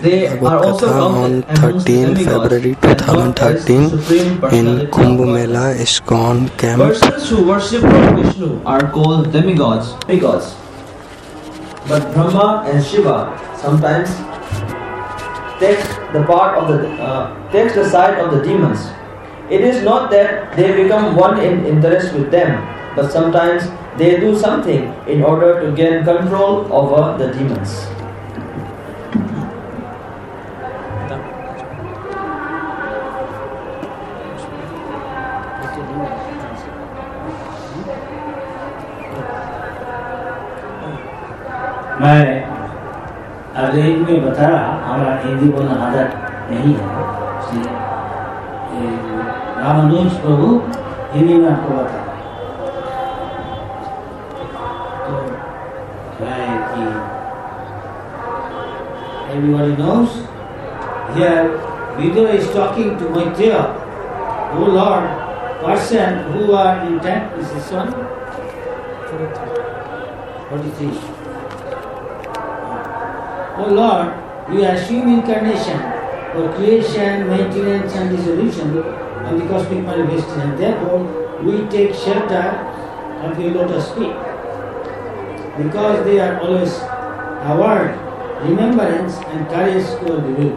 Bhagavad Katha on 13 February 2013 in Kumbh Mela ISKCON camp. Persons who worship Lord Vishnu are called demigods. But Brahma and Shiva sometimes takes the side of the demons. It is not that they become one in interest with them, but sometimes they do something in order to gain control over the demons. मैं अंग्रेजी में बता रहा, हमारा हिंदी बोलना आदत नहीं है, इसलिए रामानुज प्रभु हिंदी में आपको बता तो क्या है कि everybody knows here Vidura is talking to Maitreya, oh Lord, person who are intent is this one 43. Oh Lord, we assume incarnation for creation, maintenance and dissolution of the cosmic manifestation. Therefore, we take shelter of your lotus feet. Because they are always award, remembrance and courage to the will.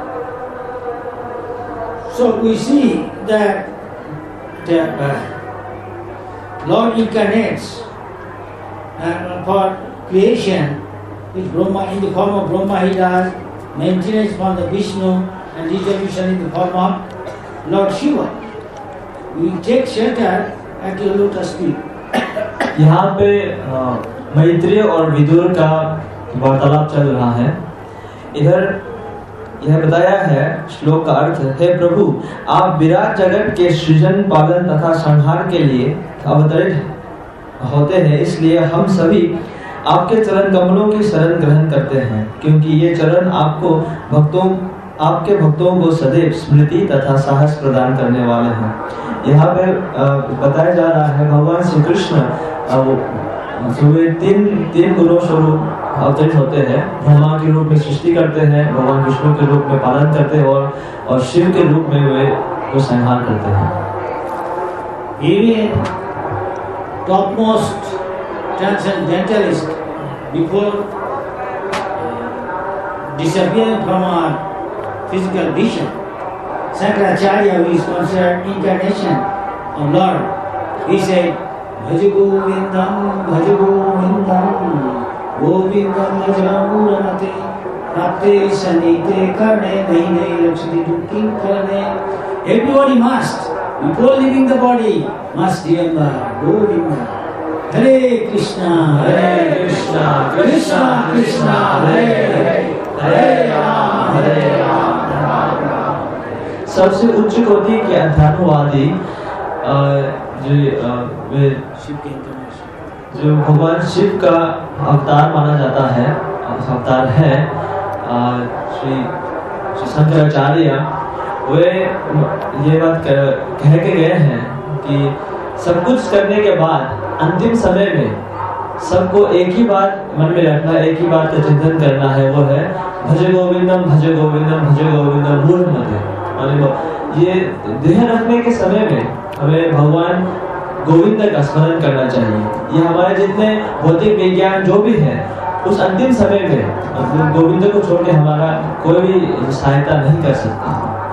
So we see that the Lord incarnates for creation with Brahma, in the form of Brahma he does, maintenance from the Vishnu and dissolution in the form of Lord Shiva. We take shelter at your lotus feet. यहाँ पे मैत्रेय और विदुर का वार्तालाप चल रहा है। इधर यह बताया है, श्लोक का अर्थ है, प्रभु आप विराट जगत के सृजन, पालन तथा संहार के लिए अवतरित होते हैं, इसलिए हम सभी आपके चरण कमलों की शरण ग्रहण करते हैं, क्योंकि ये चरण आपके भक्तों को सदैव स्मृति तथा साहस प्रदान करने वाले हैं। यहाँ पे बताया जा रहा है भगवान श्री कृष्ण तीन गुणों स्वरूप अवतरित होते हैं। ब्रह्मा के रूप में सृष्टि करते हैं, भगवान विष्णु के रूप में पालन करते हैं और शिव के रूप में वे संहार करते हैं। Even topmost transcendentalist before disappearing from our physical vision, Shankaracharya, who is considered incarnation of Lord, he said, Bhaja Govindam, Bhaja Govindam, Govindam Najamuranate, Prapte Sanite Karne, Naine Lakshmi Dukim Karne. Everybody must, before leaving the body, must remember Govinda. Hare Krishna, Krishna Krishna, Hare Hare, Hare Ram, Ram Ram. सबसे उच्च कोटि के अध्यात्मवादी जो भगवान शिव का अवतार माना जाता है, अवतार है, श्री शंकराचार्य, वे ये बात कह के गए हैं कि सब कुछ करने के बाद अंतिम समय में सबको एक ही बात मन में रखना, एक ही बात का चिंतन करना है, वो है भज गोविंदम भज गोविंदम भज गोविंदम मूढ़ मते। ये देह रखने के समय में हमें भगवान गोविंद का स्मरण करना चाहिए। ये हमारे जितने भौतिक विज्ञान जो भी है, उस अंतिम समय में गोविंद को छोड़ के हमारा कोई भी सहायता नहीं कर सकता।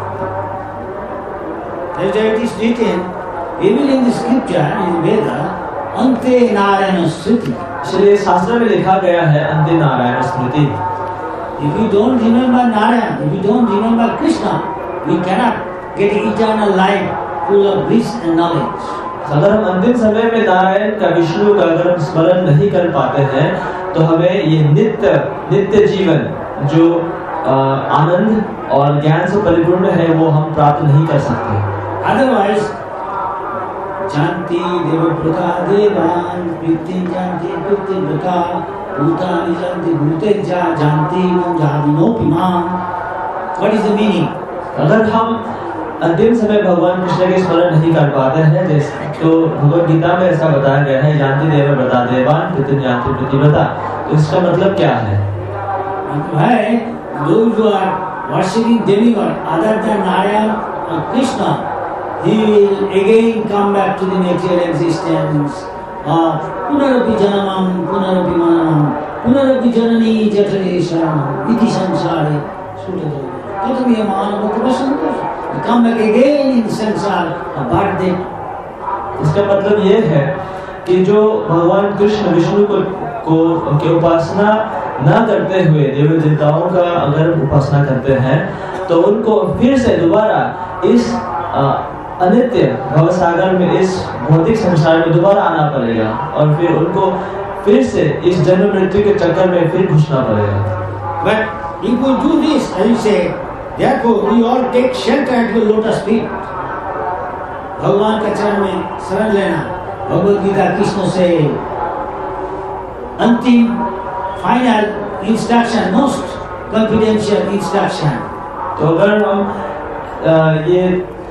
Even in the scripture, in Veda, Ante Narayana Smriti. इसलिए शास्त्र में लिखा गया है अंते नारायण स्मृति। If you don't remember Narayana, if you don't remember Krishna, we cannot get eternal life full of bliss and knowledge. अगर हम अंतिम समय में नारायण का, विष्णु का अगर हम स्मरण नहीं कर पाते हैं, तो हमें ये नित्य जीवन जो आनंद और ज्ञान से परिपूर्ण है, वो हम प्राप्त नहीं कर सकते। Otherwise, Janti Devaprata Devan, Priti Janti Priti Vrata, Bhutani Janti Bhuteja, Janti Manjadinopimam. What is the meaning? अगर हम अंतिम समय भगवान कृष्ण के स्मरण नहीं कर पाते हैं, जैसे तो भगवद गीता में ऐसा बताया गया है, जानती देवान प्रति जानती प्रतिव्रता, तो इसका मतलब क्या है? है those who are worshipping demigod other than Narayana or Krishna, he will again come back to the material existence of Punarapi Janamam, Punarapi Mananam, Punarapi Janani Jatare Sharanam, Iti Samsare, Sutadara. Tatami Amana Bhakti. You come back again in samsara, a birthday. इसका मतलब ये है कि जो भगवान कृष्ण विष्णु को के उपासना ना करते हुए देवी देवताओं का अगर उपासना करते हैं तो उनको फिर से दोबारा इस अनित्य भवसागर में, इस भौतिक संसार में दोबारा आना पड़ेगा और फिर उनको फिर से इस जन्म मृत्यु के चक्कर में फिर घुसना पड़ेगा। But people do this, as you say, therefore we all take shelter at the lotus feet. भगवान के चरण में शरण लेना, भगवद गीता कृष्ण से अंतिम final instruction, most confidential instruction. तो अगर हम ये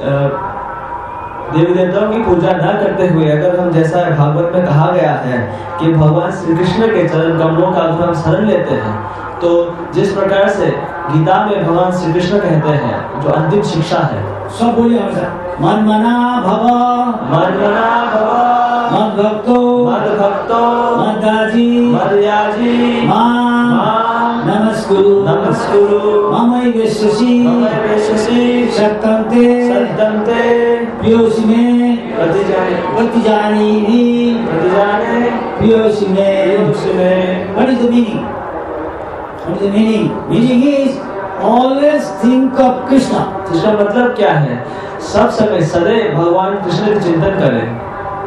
देवी देवताओं की पूजा न करते हुए अगर हम, जैसा भागवत में कहा गया है कि भगवान श्री कृष्ण के चरण कमलों का अगर हम शरण लेते हैं, तो जिस प्रकार से गीता में भगवान श्री कृष्ण कहते हैं जो अंतिम शिक्षा है, सब बोलिए हमेशा, मनमना भव, मनमना भव, मद्भक्तो, मद्भक्तो, मद्याजी, मद्याजी, मां नमस्कुरु, नमस्कुरु, ममैवेशसि, ममैवेशसि, सत्यन्ते, सत्यन्ते, प्रियोसि मे, प्रतिजाने, प्रतिजानीहि, प्रतिजाने, प्रियोसि मे, प्रियोसि मे। What is the meaning? What is the meaning? Meaning is always think of Krishna. इसका मतलब क्या है? सब समय सदैव भगवान कृष्ण का चिंतन करें।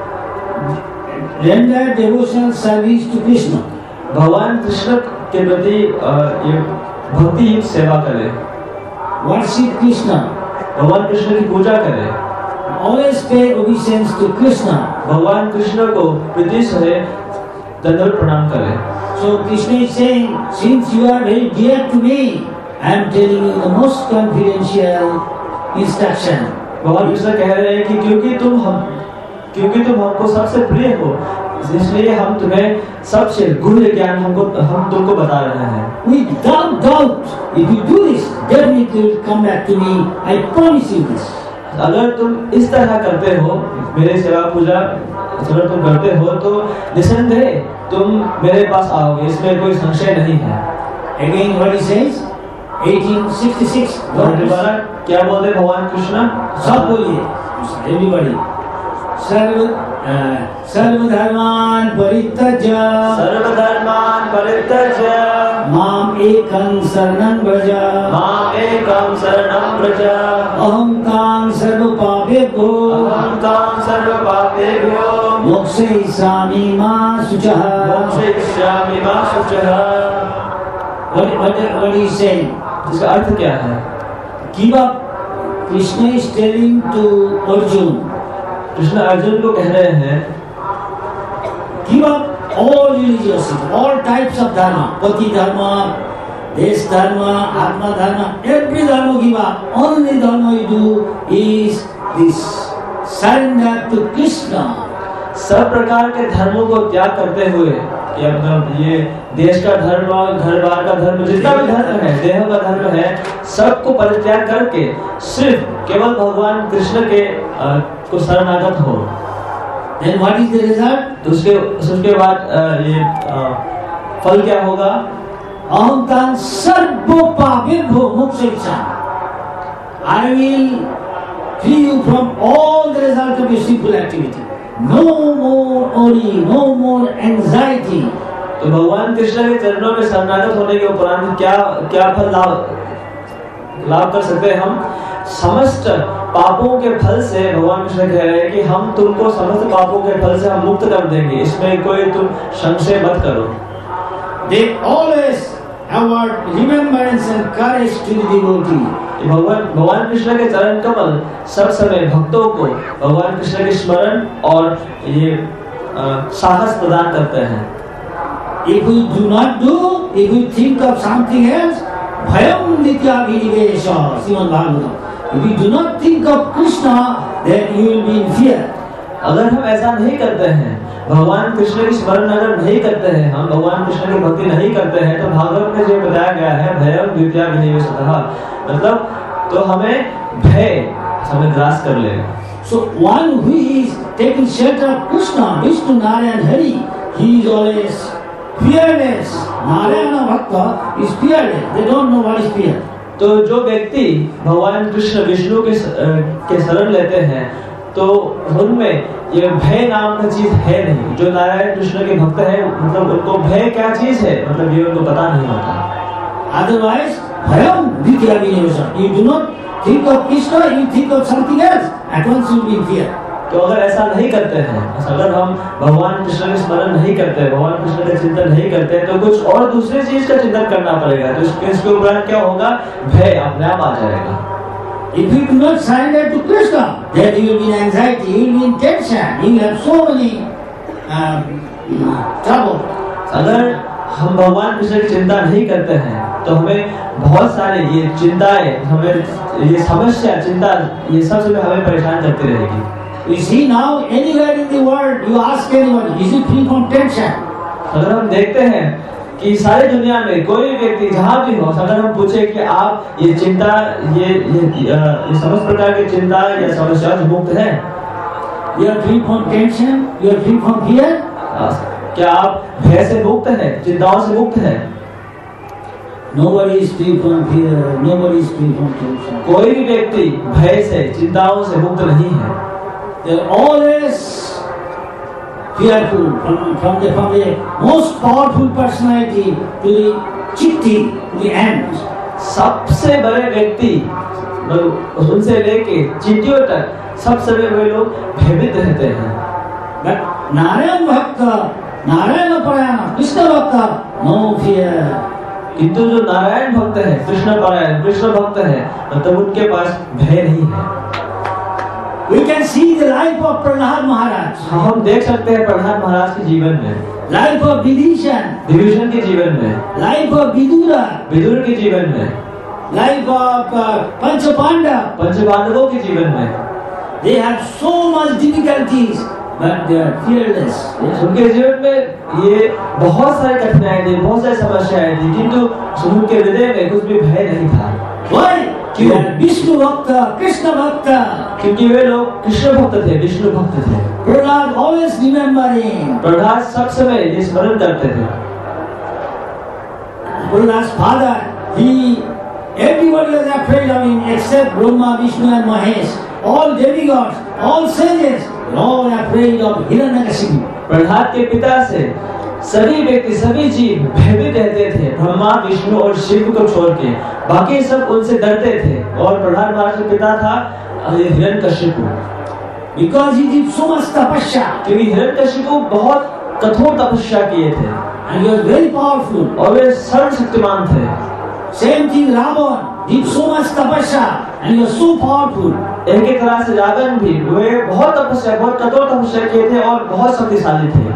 Render devotional service to Krishna. भगवान कृष्ण के प्रति ये भक्ति युक्त सेवा करें। Worship Krishna. भगवान कृष्ण की पूजा करें। Always pay obeisance to Krishna. भगवान कृष्ण को प्रति सदैव दंडवत प्रणाम करें। So Krishna is saying, since you are very dear to me, I am telling you the most confidential instruction. भगवान कृष्ण कह रहे हैं कि क्योंकि तुम हमको सबसे प्रिय हो, इसलिए हम तुम्हें सबसे गुह्य ज्ञान हम तुमको बता रहे हैं। Without doubt, if you do this, definitely you will come back to me. I promise you this. अगर तुम इस तरह करते हो, मेरे सेवा पूजा अगर तुम करते हो, तो निसंदेह तुम मेरे पास आओगे, इसमें कोई संशय नहीं है। Again what he says, 1866. दोबारा क्या बोलते भगवान कृष्ण? सब बोलिए, everybody. सर्वधर्मान् परित्यज्य, सर्वधर्मान् परित्यज्य, माम् एकं शरणं व्रज, माम् एकं शरणं व्रज, अहं तां सर्वपापेभ्यो, अहं तां सर्वपापेभ्यो मोक्षयिष्यामि मा शुचः, मोक्षयिष्यामि मा शुचः। What is saying? इसका अर्थ क्या है? Give up. Krishna is telling to Arjun. Krishna Arjun को कह रहे हैं, give up all religiosity, all types of dharma, pati dharma, desh dharma, atma dharma, every dharma give up. Only dharma you do is this surrender to Krishna. सब प्रकार के धर्मों को त्याग करते हुए, या मतलब ये देश का धर्म, घर बार का धर्म, जितना भी धर्म है, देह का धर्म है, सबको परित्याग करके सिर्फ केवल भगवान कृष्ण के को शरणागत हो। Then what is the result? तो उसके बाद ये फल क्या होगा? अहं तां सर्व पापेभ्यो मोक्षयिष्यामि. I will free you from all the result of your sinful activity. No more worry, no more anxiety. तो भगवान कृष्ण के चरणों में शरणागत होने के उपरांत क्या फल लाभ कर सकते हैं हम? समस्त पापों के फल से भगवान कृष्ण कह रहे हैं कि हम तुमको समस्त पापों के फल से हम मुक्त कर देंगे, इसमें कोई तुम संशय मत करो। They always award remembrance and courage to the devotee. भगवान कृष्ण के चरण कमल सब समय भक्तों को भगवान कृष्ण के स्मरण और ये साहस प्रदान करते हैं। If we do not do, if we think of something else, bhayam nityavidivesha, Srimad Bhagavatam. If we do not think of Krishna, then you will be in fear. अगर हम ऐसा नहीं करते हैं भगवान कृष्ण की स्मरण अगर नहीं करते हैं, हम भगवान कृष्ण की भक्ति नहीं करते हैं, तो भागवत में जो बताया गया है भयम द्वितीया विनिवेशतः, मतलब तो हमें भय हमें ग्रास कर लेगा। So one who is taking shelter of Krishna, Vishnu, Narayana, Hari, he is always fearless. Narayana Bhakta is fearless. They don't know what is fear. तो जो व्यक्ति भगवान कृष्ण विष्णु के शरण लेते हैं, तो उनमें ये भय नाम का चीज है नहीं। जो नारायण कृष्ण के भक्त है, मतलब उनको भय क्या चीज है, मतलब ये उनको पता नहीं होता। Otherwise, bhayam vidya vinayasa. You do not think of Krishna, you think of something else. At once you will be in fear. तो अगर ऐसा नहीं करते हैं, अगर हम भगवान कृष्ण का स्मरण नहीं करते, भगवान कृष्ण का चिंतन नहीं करते, तो कुछ और दूसरी चीज का चिंतन करना पड़ेगा। तो इसके उपरांत क्या होगा, भय अपने आप आ जाएगा। If you do not surrender to Krishna, then you will be in anxiety, you will be in tension, you will have so many trouble. अगर हम भगवान कृष्ण की चिंता नहीं करते हैं, तो हमें बहुत सारे ये चिंताएं, हमें ये समस्या, चिंता, ये सब हमें परेशान करती रहेगी। You see now anywhere in the world, you ask anyone, is he free from tension? अगर हम देखते हैं कि सारी दुनिया में कोई व्यक्ति जहाँ भी हो, अगर हम पूछे कि आप ये चिंता, ये समस्त प्रकार की चिंता या समस्या से मुक्त है, You are free from tension, you are free from fear? क्या आप भय से मुक्त है, चिंताओं से मुक्त है? Nobody is free from fear, nobody is free from tension. कोई भी व्यक्ति भय से, चिंताओं से मुक्त नहीं है। They are always fearful from the most powerful personality to the chitti, to the ant. सबसे बड़े व्यक्ति उनसे लेके चींटियों तक सब समय वे लोग भयभीत रहते हैं। But Narayan Bhakta, Narayana Parayana, Krishna Bhakta, no fear. किंतु जो नारायण भक्त है, कृष्ण परायण, कृष्ण भक्त है, मतलब उनके पास भय नहीं है। We can see the life of Prahlad Maharaj. हम देख सकते हैं प्रहलाद महाराज के जीवन में, Life of Vibhishan, विभीषण के जीवन में, life of Vidura, विदुर के जीवन में, life of Panchapanda. पंचपांडवों के जीवन में। They have so much difficulties, but they are fearless. उनके जीवन में ये बहुत सारी कठिनाइयां थी, बहुत सारी समस्याएं थी, किंतु उनके हृदय में कुछ भी भय नहीं था। Why? क्यों? Vishnu Bhakta, Krishna Bhakta. क्योंकि वे लोग कृष्ण भक्त थे, विष्णु भक्त थे। Prahlad always remembering. प्रहलाद सब समय ये स्मरण करते थे। Prahlad's father, everybody was afraid of him except Brahma, Vishnu and Mahesh. All demigods, all sages, were all afraid of Hiranyakashipu. Prahlad के पिता से सभी व्यक्ति, सभी जीव भयभीत रहते थे, ब्रह्मा, विष्णु और शिव को छोड़ के। बाकी सब उनसे डरते थे। और प्रहलाद महाराज का पिता था Hiranyakashipu. Because he did so much tapasya. क्योंकि हिरण्यकशिपु बहुत कठोर तपस्या किए थे। And he was very powerful. और वे सर्वशक्तिमान थे। Same thing Ravan did so much tapasya and he was so powerful. एक ही तरह से रावण भी, वे बहुत तपस्या, बहुत कठोर तपस्या किए थे और बहुत शक्तिशाली थे।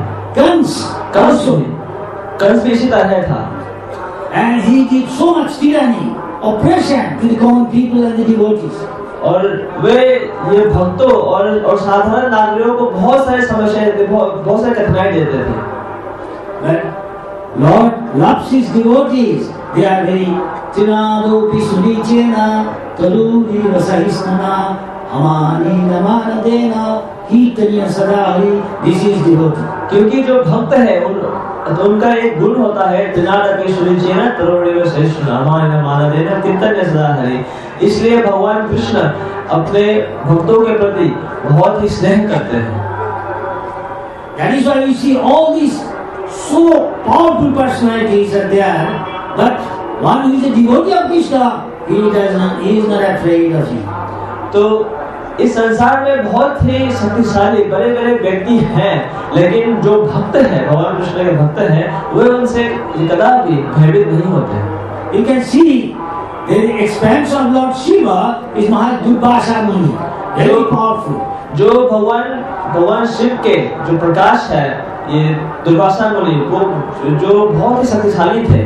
कंस भी इसी तरह था। And he did so much tyranny, oppression to the common people and the devotees. और वे ये भक्तों और साधारण नागरिकों को बहुत सारे समस्याएं देते, बहुत सारे कठिनाई देते थे। But Lord loves his devotees. They are very Tinadopi Sunichena Taruri Vasahisnana Amani Namanadena Kirtaniya Sadari. This is devotee. क्योंकि जो भक्त है तो उनका एक गुण होता है तृणादपि सुनिचेना तरुणी वशिष्ठना अमानि नमानदेना कीर्तन्य सदाहरि। इसलिए भगवान कृष्ण अपने भक्तों के प्रति बहुत ही स्नेह करते हैं। That is why we see all these so powerful personalities are there, but one who is a devotee of Krishna, he is not afraid of him. तो इस संसार में बहुत ही शक्तिशाली बड़े बड़े व्यक्ति हैं, लेकिन जो भक्त हैं, भगवान कृष्ण के भक्त हैं, वे उनसे कदापि भयभीत नहीं होते। You can see the expanse of Lord Shiva is Mahadurvasa Muni, very powerful. जो भगवान शिव के जो प्रकाश है, ये दुर्वासा मुनि वो जो बहुत ही शक्तिशाली थे।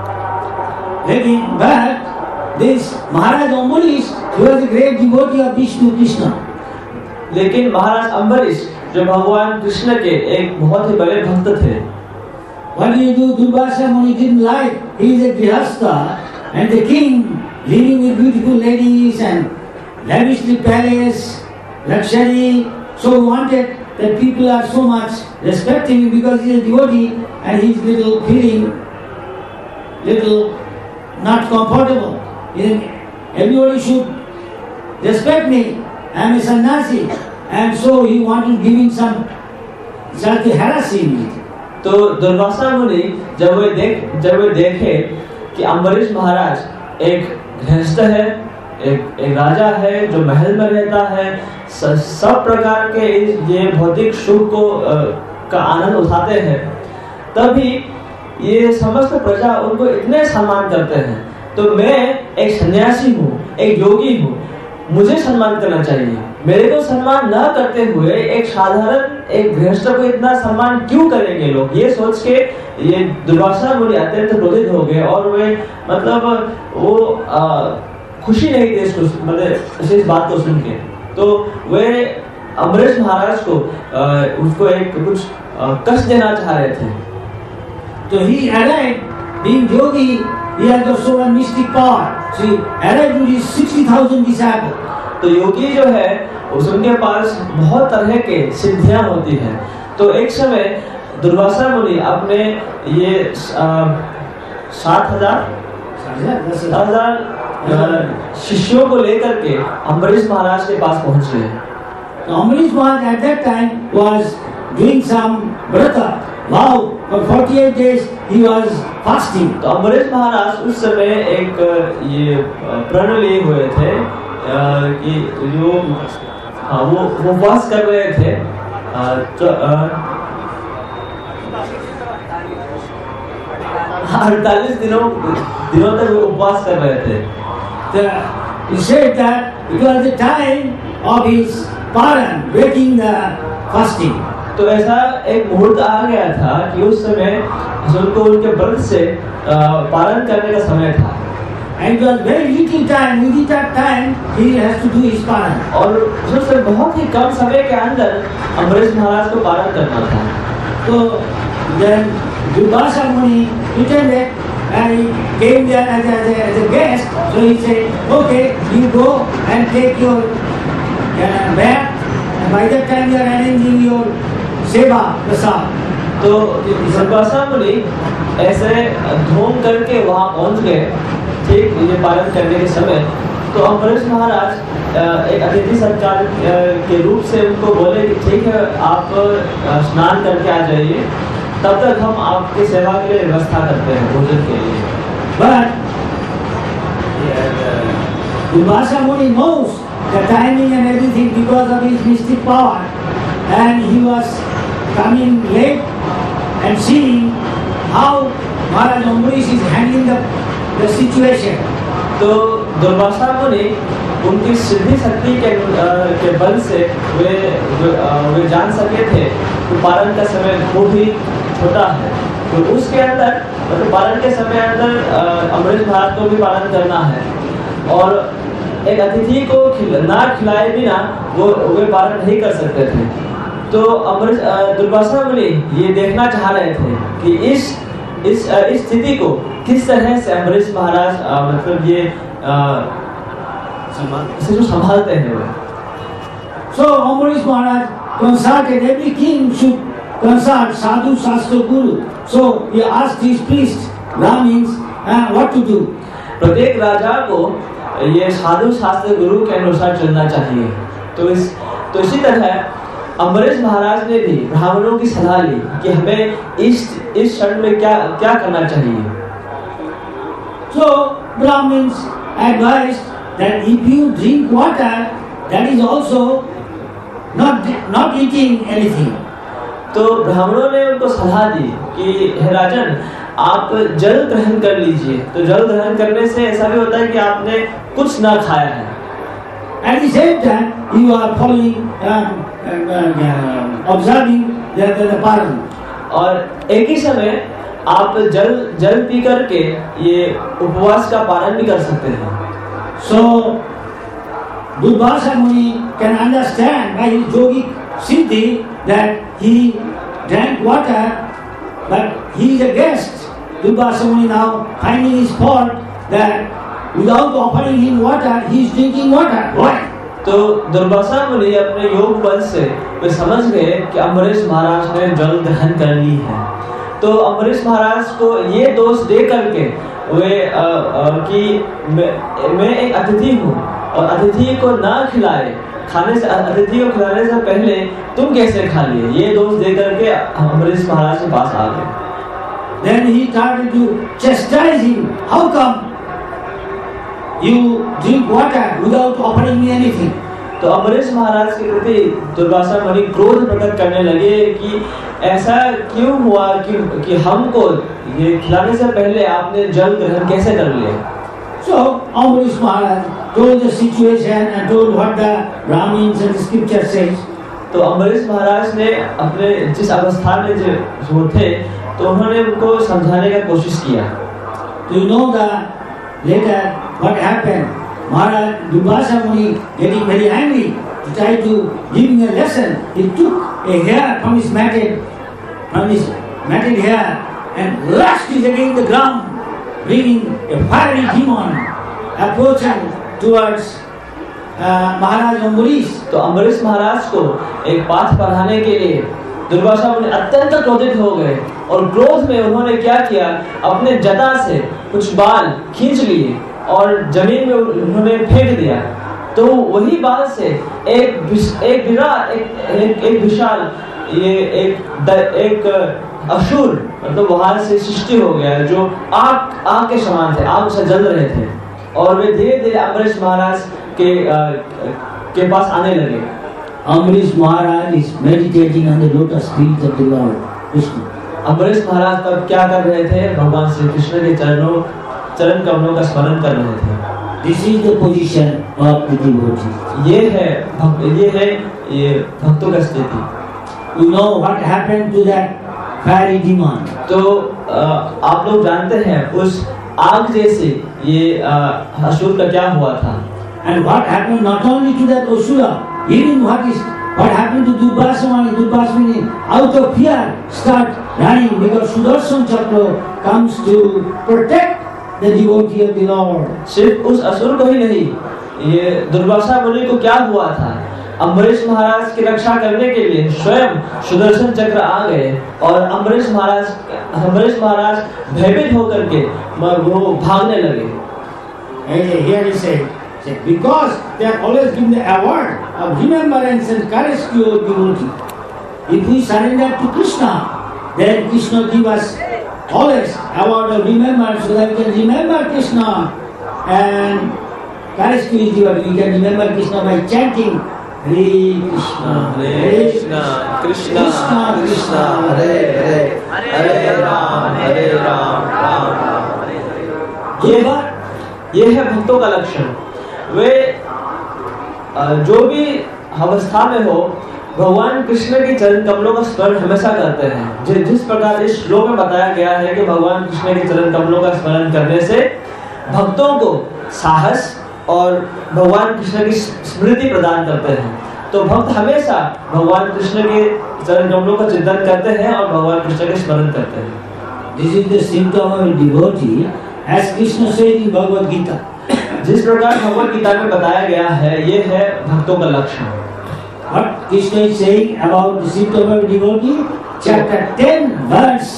लेकिन this Maharaj Ambarish, he was a great devotee of Vishnu Krishna. लेकिन महाराज अम्बरीश जो भगवान कृष्ण के एक बहुत ही बड़े भक्त थे। What do you do? Durvasa Muni didn't like. He is a grihastha and the king living with beautiful ladies and lavishly palace, luxury. So he wanted that people are so much respecting him because he is a devotee and he is little feeling little not comfortable. Everybody should respect me. I am a sannyasi. And so he wanted giving some harassing me. तो दुर्वासा मुनि जब वे देखे कि अम्बरीश महाराज एक गृहस्थ है, एक राजा है जो महल में रहता है, सब प्रकार के ये भौतिक सुख का आनंद उठाते हैं, तभी ये समस्त प्रजा उनको इतने सम्मान करते हैं, तो मैं एक सन्यासी हूँ, एक योगी हूँ, मुझे सम्मान करना चाहिए। मेरे को सम्मान न करते हुए एक साधारण एक गृहस्थ को इतना सम्मान क्यों करेंगे लोग, ये सोच के ये दुर्वासा मुनि अत्यंत क्रोधित हो गए और वे मतलब वो खुशी नहीं थी इस बात को सुन के। तो वे अम्बरीश महाराज को उसको एक कुछ कष्ट देना चाह रहे थे। तो he arrived being yogi, he had got so much mystic power. So he arrived with his 60,000 disciples. तो योगी जो है उनके पास बहुत तरह के सिद्धियां होती हैं। तो एक समय दुर्वासा मुनि अपने ये 7,000 शिष्यों को लेकर के अम्बरीश महाराज के पास पहुंचे। Amrish Maharaj at that time was doing some vrata, vow. For 48 days he was fasting. तो अम्बरीश महाराज उस समय एक ये प्रण लिए हुए थे कि जो वो उपवास कर रहे थे 48 दिनों तक वो उपवास कर रहे थे। He said that it was the time of his paran, breaking the fasting. तो ऐसा एक मुहूर्त आ गया था कि उस समय उनको उनके व्रत से पालन करने का समय था। And it was very little time. Within that time, he has to do his paran. और उससे बहुत ही कम समय के अंदर अम्बरीश महाराज को पालन करना था। तो then Durvasa Muni pretended and he came there as a guest. So he said, okay, you go and take your bath. And by that time you are arranging your seva prasad. तो दुर्वासा मुनि ऐसे धूम करके वहाँ पहुँच गए, ठीक ये पालन करने के समय। तो अम्बरीश महाराज एक अतिथि सत्कार के रूप से उनको बोले कि ठीक है, आप स्नान करके आ जाइए, तब तक हम आपकी सेवा के लिए व्यवस्था करते हैं भोजन के लिए। But Durvasa Muni knows the timing and everything because of his mystic power, and he was coming late and seeing how Maharaj Ambrish is handling the situation. तो दुर्वासा मुनि उनकी सिद्धि शक्ति के बल से वे जान सके थे कि पालन का समय बहुत ही छोटा है। तो उसके अंदर मतलब पालन के समय अंदर अम्बरीश महाराज को भी पालन करना है और एक अतिथि को ना खिलाए बिना वे पालन नहीं कर सकते थे। तो दुर्वासा मुनि ये देखना चाह रहे थे कि इस स्थिति को किस तरह से अम्बरीश महाराज मतलब ये संभालते हैं वे। So Ambrish Maharaj consulted, every king should consult sadhu shastra guru. So he asked his priests, Brahmins, what to do. प्रत्येक राजा को ये साधु शास्त्र गुरु के अनुसार चलना चाहिए। तो इसी तरह अम्बरीश महाराज ने भी ब्राह्मणों की सलाह ली कि हमें इस क्षण में क्या करना चाहिए। So Brahmins advised that if you drink water, that is also not eating anything. तो ब्राह्मणों ने उनको सलाह दी कि हे राजन, आप जल ग्रहण कर लीजिए। तो जल ग्रहण करने से ऐसा भी होता है कि आपने कुछ ना खाया है। At the same time, you are following, observing the paran. और एक ही समय आप जल पी करके ये उपवास का पालन भी कर सकते हैं। So Durvasa Muni can understand by his yogic siddhi that he drank water, but he is a guest. Durvasa Muni now finding his fault that without offering him water, he is drinking water. Why? तो दुर्वासा मुनि अपने योग बल से वे समझ गए कि अम्बरीश महाराज ने जल ग्रहण कर ली है। तो अम्बरीश महाराज को ये दोष दे करके वे कि मैं एक अतिथि हूँ और अतिथि को ना खिलाए, खाने से अतिथि को खिलाने से पहले तुम कैसे खा लिए, ये दोष दे करके अम्बरीश महाराज के पास आ गए। Then he started to chastise him. How come you drink water without offering me anything? तो अम्बरीश महाराज के प्रति दुर्वासा मुनि क्रोध प्रकट करने लगे कि ऐसा क्यों हुआ कि हमको ये खिलाने से पहले आपने जल ग्रहण कैसे कर लिया। So Ambarish Maharaj told the situation and told what the Brahmins and the scripture says. तो अम्बरीश महाराज ने अपने जिस अवस्था में जो थे तो उन्होंने उनको समझाने का कोशिश किया। Do you know the later what happened? Maharaj Durvasa Muni getting very angry to try to give him a lesson. He took a hair from his matted hair and rushed it against the ground, bringing a fiery demon approaching towards Maharaj Ambarish. तो अम्बरीश महाराज को एक पाठ पढ़ाने के लिए दुर्वासा मुनि अत्यंत क्रोधित हो गए और क्रोध में उन्होंने क्या किया, अपने जटा से कुछ बाल खींच लिए और जमीन में उन्होंने फेंक दिया। तो वही बाल से एक विशाल एक असुर मतलब वहां से सृष्टि हो गया जो आग के समान थे, आग से जल रहे थे और वे धीरे धीरे अम्बरीश महाराज के पास आने लगे। Ambarish Maharaj is meditating on the lotus feet of the Lord Krishna. Ambarish महाराज तब क्या कर रहे थे, भगवान श्री कृष्ण के चरण कमलों का स्मरण कर रहे थे। This is the position of the devotee. ये है भक्तों का स्थिति। You know what happened to that fiery demon? तो आप लोग जानते हैं उस आग जैसे ये असुर का क्या हुआ था। And what happened not only to that asura, even what happened to Durvasa Muni? Durvasa Muni out of fear start running because Sudarshan Chakra comes to protect the devotee of the Lord. सिर्फ उस असुर को ही नहीं, ये दुर्वासा मुनि को क्या हुआ था, अम्बरीश महाराज की रक्षा करने के लिए स्वयं सुदर्शन चक्र आ गए और अम्बरीश महाराज भयभीत होकर के वो भागने लगे। Here he said, because they are always given the award of remembrance and courage to your devotee. If we surrender to Krishna, then Krishna give us always award of remembrance so that we can remember Krishna and courage to his devotee. We can remember Krishna by chanting Hare Krishna, Hare Krishna, Krishna Krishna, Hare Hare, Hare Ram, Ram Ram। ये है भक्तों का लक्षण। वे जो भी अवस्था में हो भगवान कृष्ण के चरण कमलों का स्मरण हमेशा करते हैं। जिस प्रकार इस श्लोक में बताया गया है कि भगवान कृष्ण के चरण कमलों का स्मरण करने से भक्तों को साहस और भगवान कृष्ण की स्मृति प्रदान करते हैं। तो भक्त हमेशा भगवान कृष्ण के चरण कमलों का चिंतन करते हैं और भगवान कृष्ण के स्मरण करते हैं। This is the symptom of a devotee, as Krishna said in Bhagavad Gita. जिस प्रकार भगवद गीता में बताया गया है, ये है भक्तों का लक्षण। What Krishna is saying about the symptom of a devotee, chapter 10, verse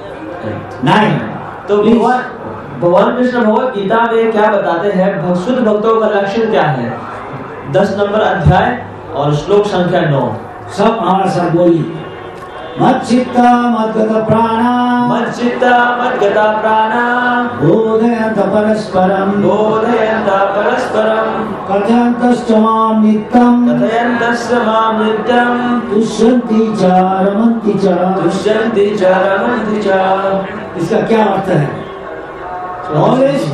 9. तो भगवान कृष्ण भगवद गीता में क्या बताते हैं, शुद्ध भक्तों का लक्षण क्या है, 10 नंबर अध्याय और श्लोक संख्या 9। सब हमारा सब बोली। मच्चित्ता मद्गता प्राणा, मच्चित्ता मद्गता प्राणा, बोधयन्त परस्परं, बोधयन्त परस्परं, कथयन्तश्च मां नित्यं, कथयन्तश्च मां नित्यं, तुष्यन्ति च रमन्ति च, तुष्यन्ति च रमन्ति च। इसका क्या अर्थ है? Always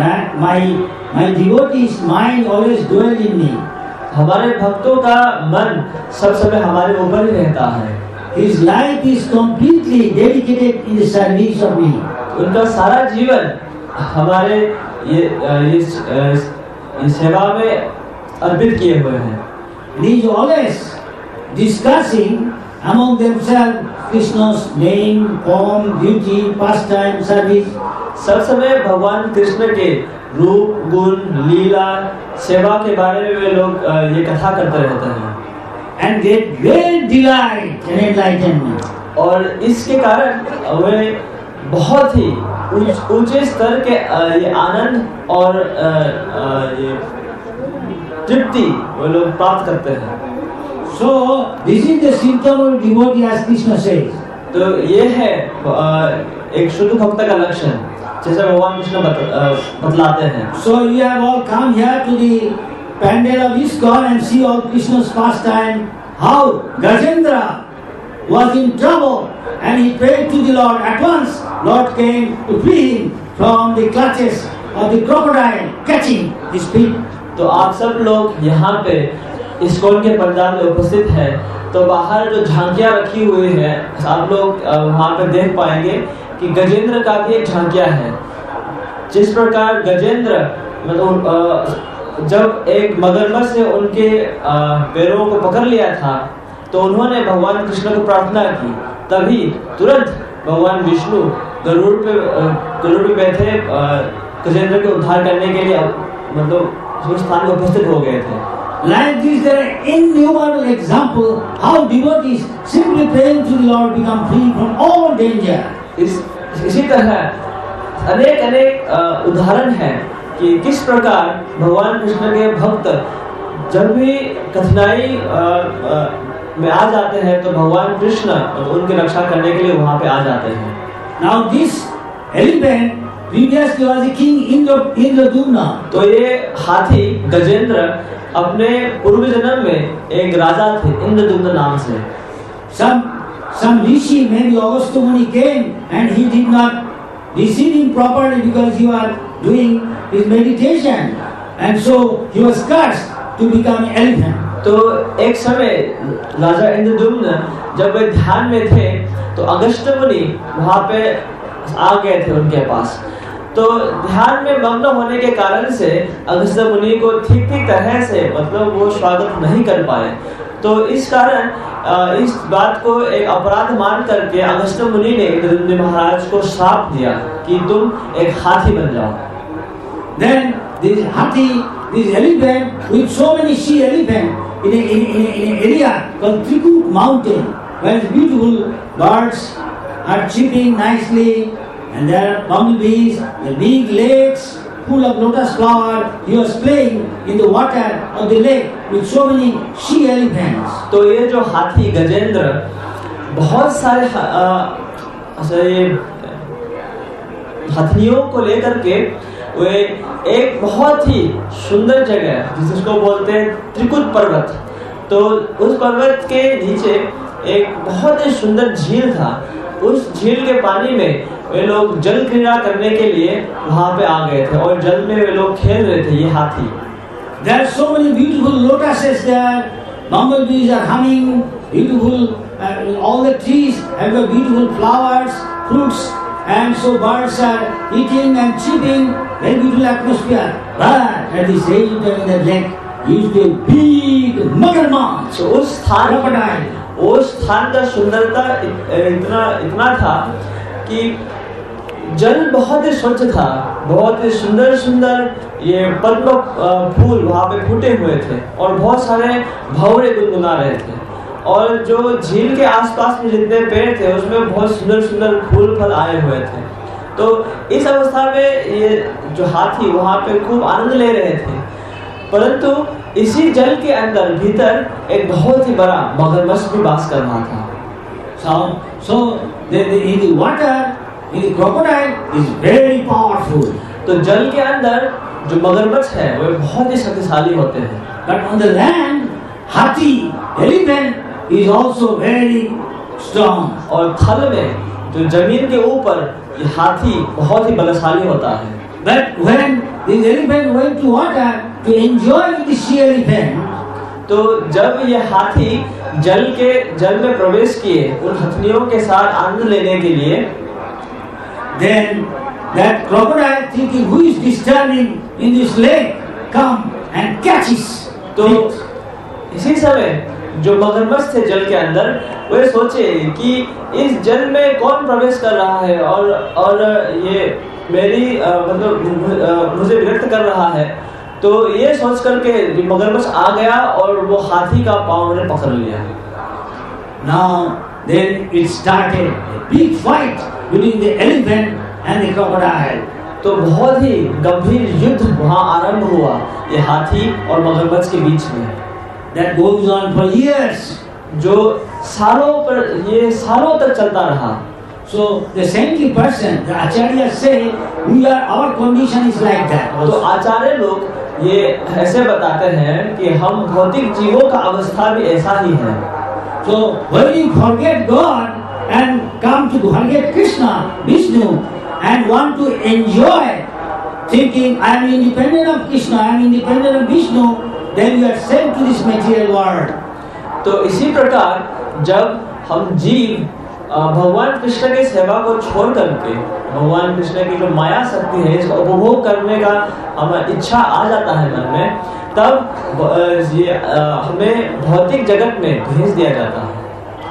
my devotee's mind always dwell in me. हमारे भक्तों का मन सब समय हमारे ऊपर ही रहता है। His life is completely dedicated in the service of me. उनका सारा जीवन हमारे ये सेवा में अर्पित किए हुए हैं। He is always discussing among themselves Krishna's name, form, beauty, pastime, service. सब समय भगवान कृष्ण के रूप, गुण, लीला, सेवा के बारे में वे लोग ये कथा करते रहते हैं। And get great delight and enlightenment. और इसके कारण वे बहुत ही ऊंचे स्तर के ये आनंद और ये तृप्ति वे लोग प्राप्त करते हैं। So this is the symptom of devotee, as Krishna says. तो ये है एक शुद्ध भक्त का लक्षण, जैसे भगवान कृष्ण बतलाते हैं। So you have all come here to the pandal of ISKCON and see all Krishna's pastime. How Gajendra was in trouble and he prayed to the Lord. At once Lord came to free him from the clutches of the crocodile catching his feet. तो आप सब लोग यहाँ पे ISKCON के पंडाल में उपस्थित हैं, तो बाहर जो झांकियाँ रखी हुई है आप लोग वहाँ पे देख पाएंगे कि गजेंद्र का भी एक झांकिया है। जिस प्रकार गजेंद्र मतलब जब एक मगरमच्छ ने उनके पैरों को पकड़ लिया था तो उन्होंने भगवान कृष्ण को प्रार्थना की, तभी तुरंत भगवान विष्णु गरुड़ पे बैठे गजेंद्र के उद्धार करने के लिए मतलब उस स्थान में उपस्थित हो गए थे। Like this, there are innumerable examples how devotees simply praying to the Lord become free from all danger. इसी तरह अनेक उदाहरण है कि किस प्रकार भगवान कृष्ण के भक्त जब भी कठिनाई में आ जाते हैं तो भगवान कृष्ण उनकी रक्षा करने के लिए वहां पे आ जाते हैं। Now this elephant previously was a king Indradumna. तो ये हाथी गजेंद्र अपने पूर्व जन्म में एक राजा थे इंद्रदुम्न नाम से। Some rishi, maybe Agastya Muni, came and he did not receive him properly because he was doing his meditation, and so he was cursed to become an elephant. तो एक समय राजा इंद्रदुम्न जब वे ध्यान में थे तो अगस्त्य मुनि वहां पे आ गए थे उनके पास। तो ध्यान में मग्न होने के कारण से अगस्त्य मुनि को ठीक तरह से मतलब वो स्वागत नहीं कर पाए। तो इस कारण इस बात को एक अपराध मान करके अगस्त्य मुनि ने इंद्रदुम्न महाराज को श्राप दिया कि तुम एक हाथी बन जाओ। Then this elephant with so many she elephants in an area called Trikut mountain, where beautiful birds are chirping nicely, and there are bumblebees, the big lakes full of lotus flower. He was playing in the water of the lake with so many she elephants. तो ये जो हाथी गजेंद्र बहुत सारे हाथियों को लेकर के वे एक बहुत ही सुंदर जगह जिसको बोलते हैं त्रिकुट पर्वत, तो उस पर्वत के नीचे एक बहुत ही सुंदर झील था। उस झील के पानी में वे लोग जल क्रीड़ा करने के लिए वहां पे आ गए थे और जल में वे लोग खेल रहे थे ये हाथी। There are so many beautiful lotuses there. Bumblebees are humming. Beautiful, all the trees have got beautiful flowers, fruits, and so birds are eating and chirping. Very beautiful atmosphere. But at the same time, in the lake used to be big magarmach. So उस स्थान का सुंदरता इतना था कि जल बहुत ही स्वच्छ था, बहुत ही सुंदर सुंदर ये पद्म फूल वहाँ पे फूटे हुए थे और बहुत सारे भंवरे गुनगुना रहे थे, और जो झील के आसपास में जितने पेड़ थे उसमें बहुत सुंदर सुंदर फूल फल आए हुए थे। तो इस अवस्था में ये जो हाथी वहाँ पे खूब आनंद ले रहे थे, परंतु इसी जल के अंदर भीतर एक बहुत ही बड़ा मगरमच्छ भी वास कर रहा था। So in the water, in the crocodile is very powerful. तो जल के अंदर जो मगरमच्छ है वो बहुत ही शक्तिशाली होते हैं। But on the land, hathi, elephant is also very strong. और थल में जो जमीन के ऊपर ये हाथी बहुत ही बलशाली होता है। But when this elephant went to water to enjoy with the she elephant, तो जब ये हाथी जल में प्रवेश किए उन हथनियों के साथ आनंद लेने के लिए, then that crocodile, thinking who is disturbing in this lake, come and catches. तो इसी समय जो मगरमच्छ थे जल के अंदर वे सोचे कि इस जल में कौन प्रवेश कर रहा है और ये मेरी मतलब मुझे विरक्त कर रहा है। तो ये सोच करके मगरमच्छ आ गया और वो हाथी का पाँव ने पकड़ लिया। Now then it started a big fight between the elephant and the crocodile. तो बहुत ही गंभीर युद्ध वहाँ आरंभ हुआ ये हाथी और मगरमच्छ के बीच में। That goes on for years. जो सालों तक चलता रहा। So the saintly person, the Acharya say, our condition is like that. तो आचार्य लोग ये ऐसे बताते हैं कि हम भौतिक जीवों का अवस्था भी ऐसा ही है। So when you forget God and come to forget Krishna, Vishnu, and want to enjoy, thinking I am independent of Krishna, I am independent of Vishnu, then you are sent to this material world. तो इसी प्रकार जब हम जीव भगवान कृष्ण की सेवा को छोड़ करके भगवान कृष्ण की जो माया शक्ति है इसको उपभोग करने का हमें इच्छा आ जाता है मन में, तब ये हमें भौतिक जगत में भेज दिया जाता है।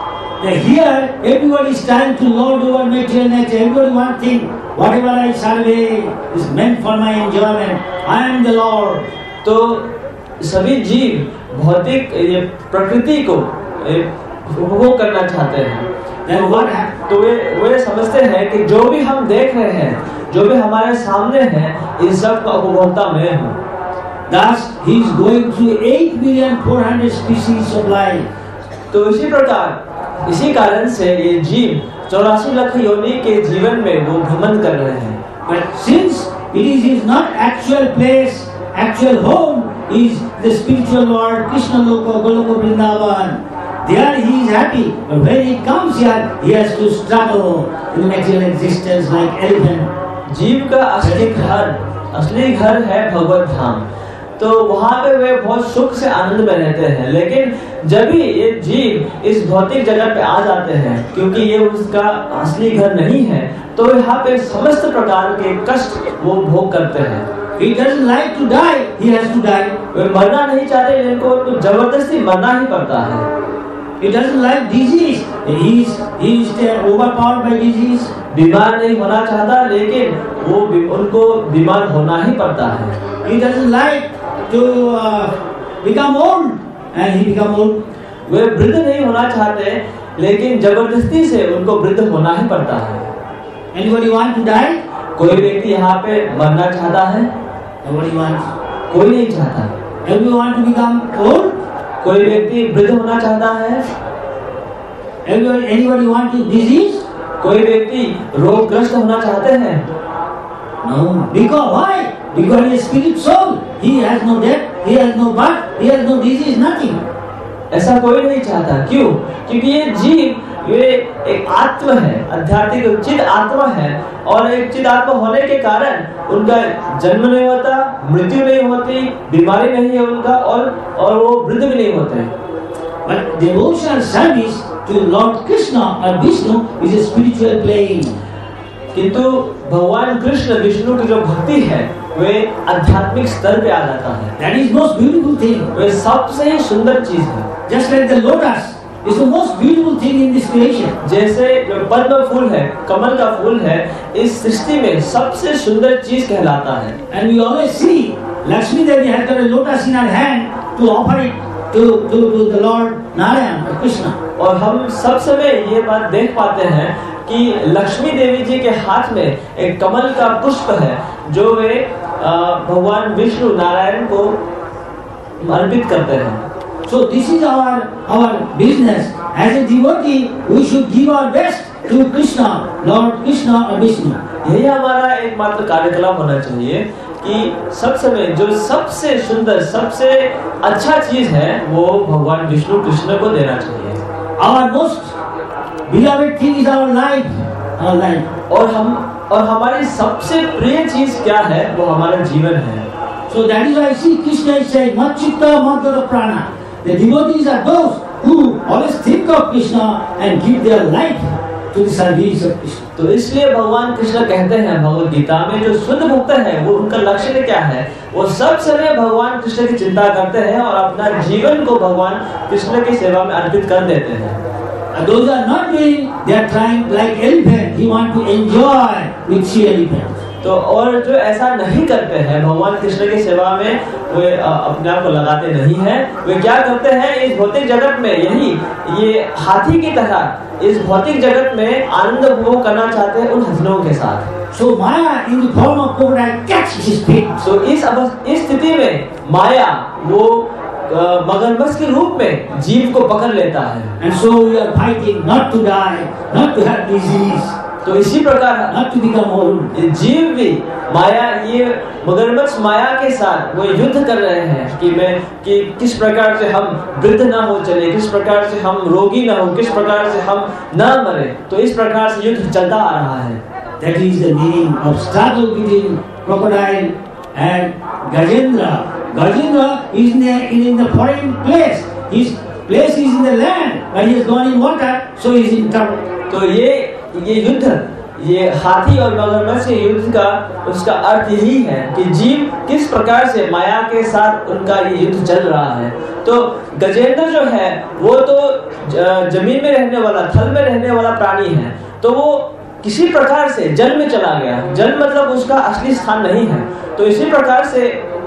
Here everybody is trying to lord over material nature. Everybody one thing, whatever I survey is meant for my enjoyment. I am the Lord. तो सभी जीव भौतिक ये प्रकृति को उपभोग करना चाहते हैं। तो वे समझते हैं कि जो भी हम देख रहे हैं, जो भी हमारे सामने है, इस सब का उपभोक्ता मैं हूँ। Thus he is going through 8,400,000 species of life. तो इसी कारण से ये जीव 84 लाख योनि के जीवन में वो भ्रमण कर रहे हैं। But since it is his not actual place, actual home is the spiritual world, Krishna Loka, Goloka Vrindavan. There he is happy, but when he comes here, he has to struggle in material existence like elephant. जीव का असली घर है भगवत धाम। तो वहाँ पे वे बहुत सुख से आनंद में रहते हैं, लेकिन जब भी ये जीव इस भौतिक जगत पे आ जाते हैं, क्योंकि ये उसका असली घर नहीं है, तो यहाँ पे समस्त प्रकार के कष्ट वो भोग करते हैं। He doesn't like to die, he has to die. वे मरना नहीं चाहते, इनको जबरदस्ती मरना ही पड़ता है। He doesn't like disease, he is overpowered by disease. बीमार नहीं होना चाहता, लेकिन वो उनको बीमार होना ही पड़ता है। He doesn't like to become old, and he become old. वे वृद्ध नहीं होना चाहते, लेकिन जबरदस्ती से उनको वृद्ध होना ही पड़ता है। Anybody want to die? कोई व्यक्ति यहाँ पे मरना चाहता है? Nobody wants. कोई नहीं चाहता। Everyone want to become old? कोई व्यक्ति वृद्ध होना चाहता है? Anybody want to disease? कोई व्यक्ति रोगग्रस्त होना चाहते हैं? No. Because why? Because he is spirit soul. He has no death, he has no birth, he has no disease, nothing. ऐसा कोई नहीं चाहता। क्यों? क्योंकि ये जीव वे एक आत्मा है, आध्यात्मिक चिद आत्मा है, और एक चिद आत्मा होने के कारण उनका जन्म नहीं होता, मृत्यु नहीं होती, बीमारी नहीं है उनका, और वो वृद्ध भी नहीं होते। But devotional service to Lord Krishna or Vishnu is a spiritual plane. किंतु भगवान कृष्ण विष्णु की जो भक्ति है वे आध्यात्मिक स्तर पे आ जाता है। That is most beautiful thing. वे सबसे ही सुंदर चीज है। Just like the lotus is the most beautiful thing in this creation. जैसे पद्म फूल है, कमल का फूल है, इस सृष्टि में सबसे सुंदर चीज कहलाता है। And we always see Lakshmi Devi has got a lotus in her hand to offer it to the Lord Narayana or Krishna. और हम सब समय ये बात देख पाते हैं कि लक्ष्मी देवी जी के हाथ में एक कमल का पुष्प है, जो वे भगवान विष्णु नारायण को अर्पित करते हैं। So this is our business. As a devotee, we should give our best to Krishna, Lord Krishna or Vishnu. यही हमारा एकमात्र कार्यकलाप होना चाहिए कि सब समय जो सबसे सुंदर, सबसे अच्छा चीज है वो भगवान विष्णु कृष्ण को देना चाहिए। Our most beloved thing is our life, our life. और हमारी सबसे प्रिय चीज क्या है? वो हमारा जीवन है। So that is why see Krishna is saying, Machitta Madhura Prana. The devotees are those who always think of Krishna and give their life to the service of Krishna. तो इसलिए भगवान कृष्ण कहते हैं भगवद गीता में, जो शुद्ध भक्त है वो उनका लक्ष्य क्या है? वो सब समय भगवान कृष्ण की चिंता करते हैं और अपना जीवन को भगवान कृष्ण की सेवा में अर्पित कर देते हैं। those are not doing, they are trying like elephant. He want to enjoy with sea elephant. तो और जो ऐसा नहीं करते हैं भगवान कृष्ण की सेवा में, वे अपने आप को लगाते नहीं हैं, वे क्या करते हैं इस भौतिक जगत में यही ये हाथी की तरह इस भौतिक जगत में आनंद उपभोग करना चाहते हैं उन हंसलों के साथ। So Maya in the form of crocodile catches his feet. तो इस स्थिति में माया वो मगरमच्छ के रूप में जीव को पकड़ लेता है। And so we are fighting not to die, not to have disease. तो इसी प्रकार not to become old. जीव भी माया ये मगरमच्छ माया के साथ वो युद्ध कर रहे हैं कि किस प्रकार से हम वृद्ध ना हो चले, किस प्रकार से हम रोगी ना हो, किस प्रकार से हम ना मरे। तो इस प्रकार से युद्ध चलता आ रहा है। That is the meaning of struggle between crocodile and Gajendra. Gajendra is in the foreign place. His place is in the land, but he has gone in water, so he is in trouble. तो ये युद्ध ये हाथी और मगरमच्छ के युद्ध का उसका अर्थ यही है कि जीव किस प्रकार से माया के साथ उनका ये युद्ध चल रहा है। तो गजेंद्र जो है वो तो जमीन में रहने वाला, थल में रहने वाला प्राणी है, तो वो किसी प्रकार से जल में चला गया। जल मतलब उसका असली स्थान नहीं है। तो इसी प्रकार से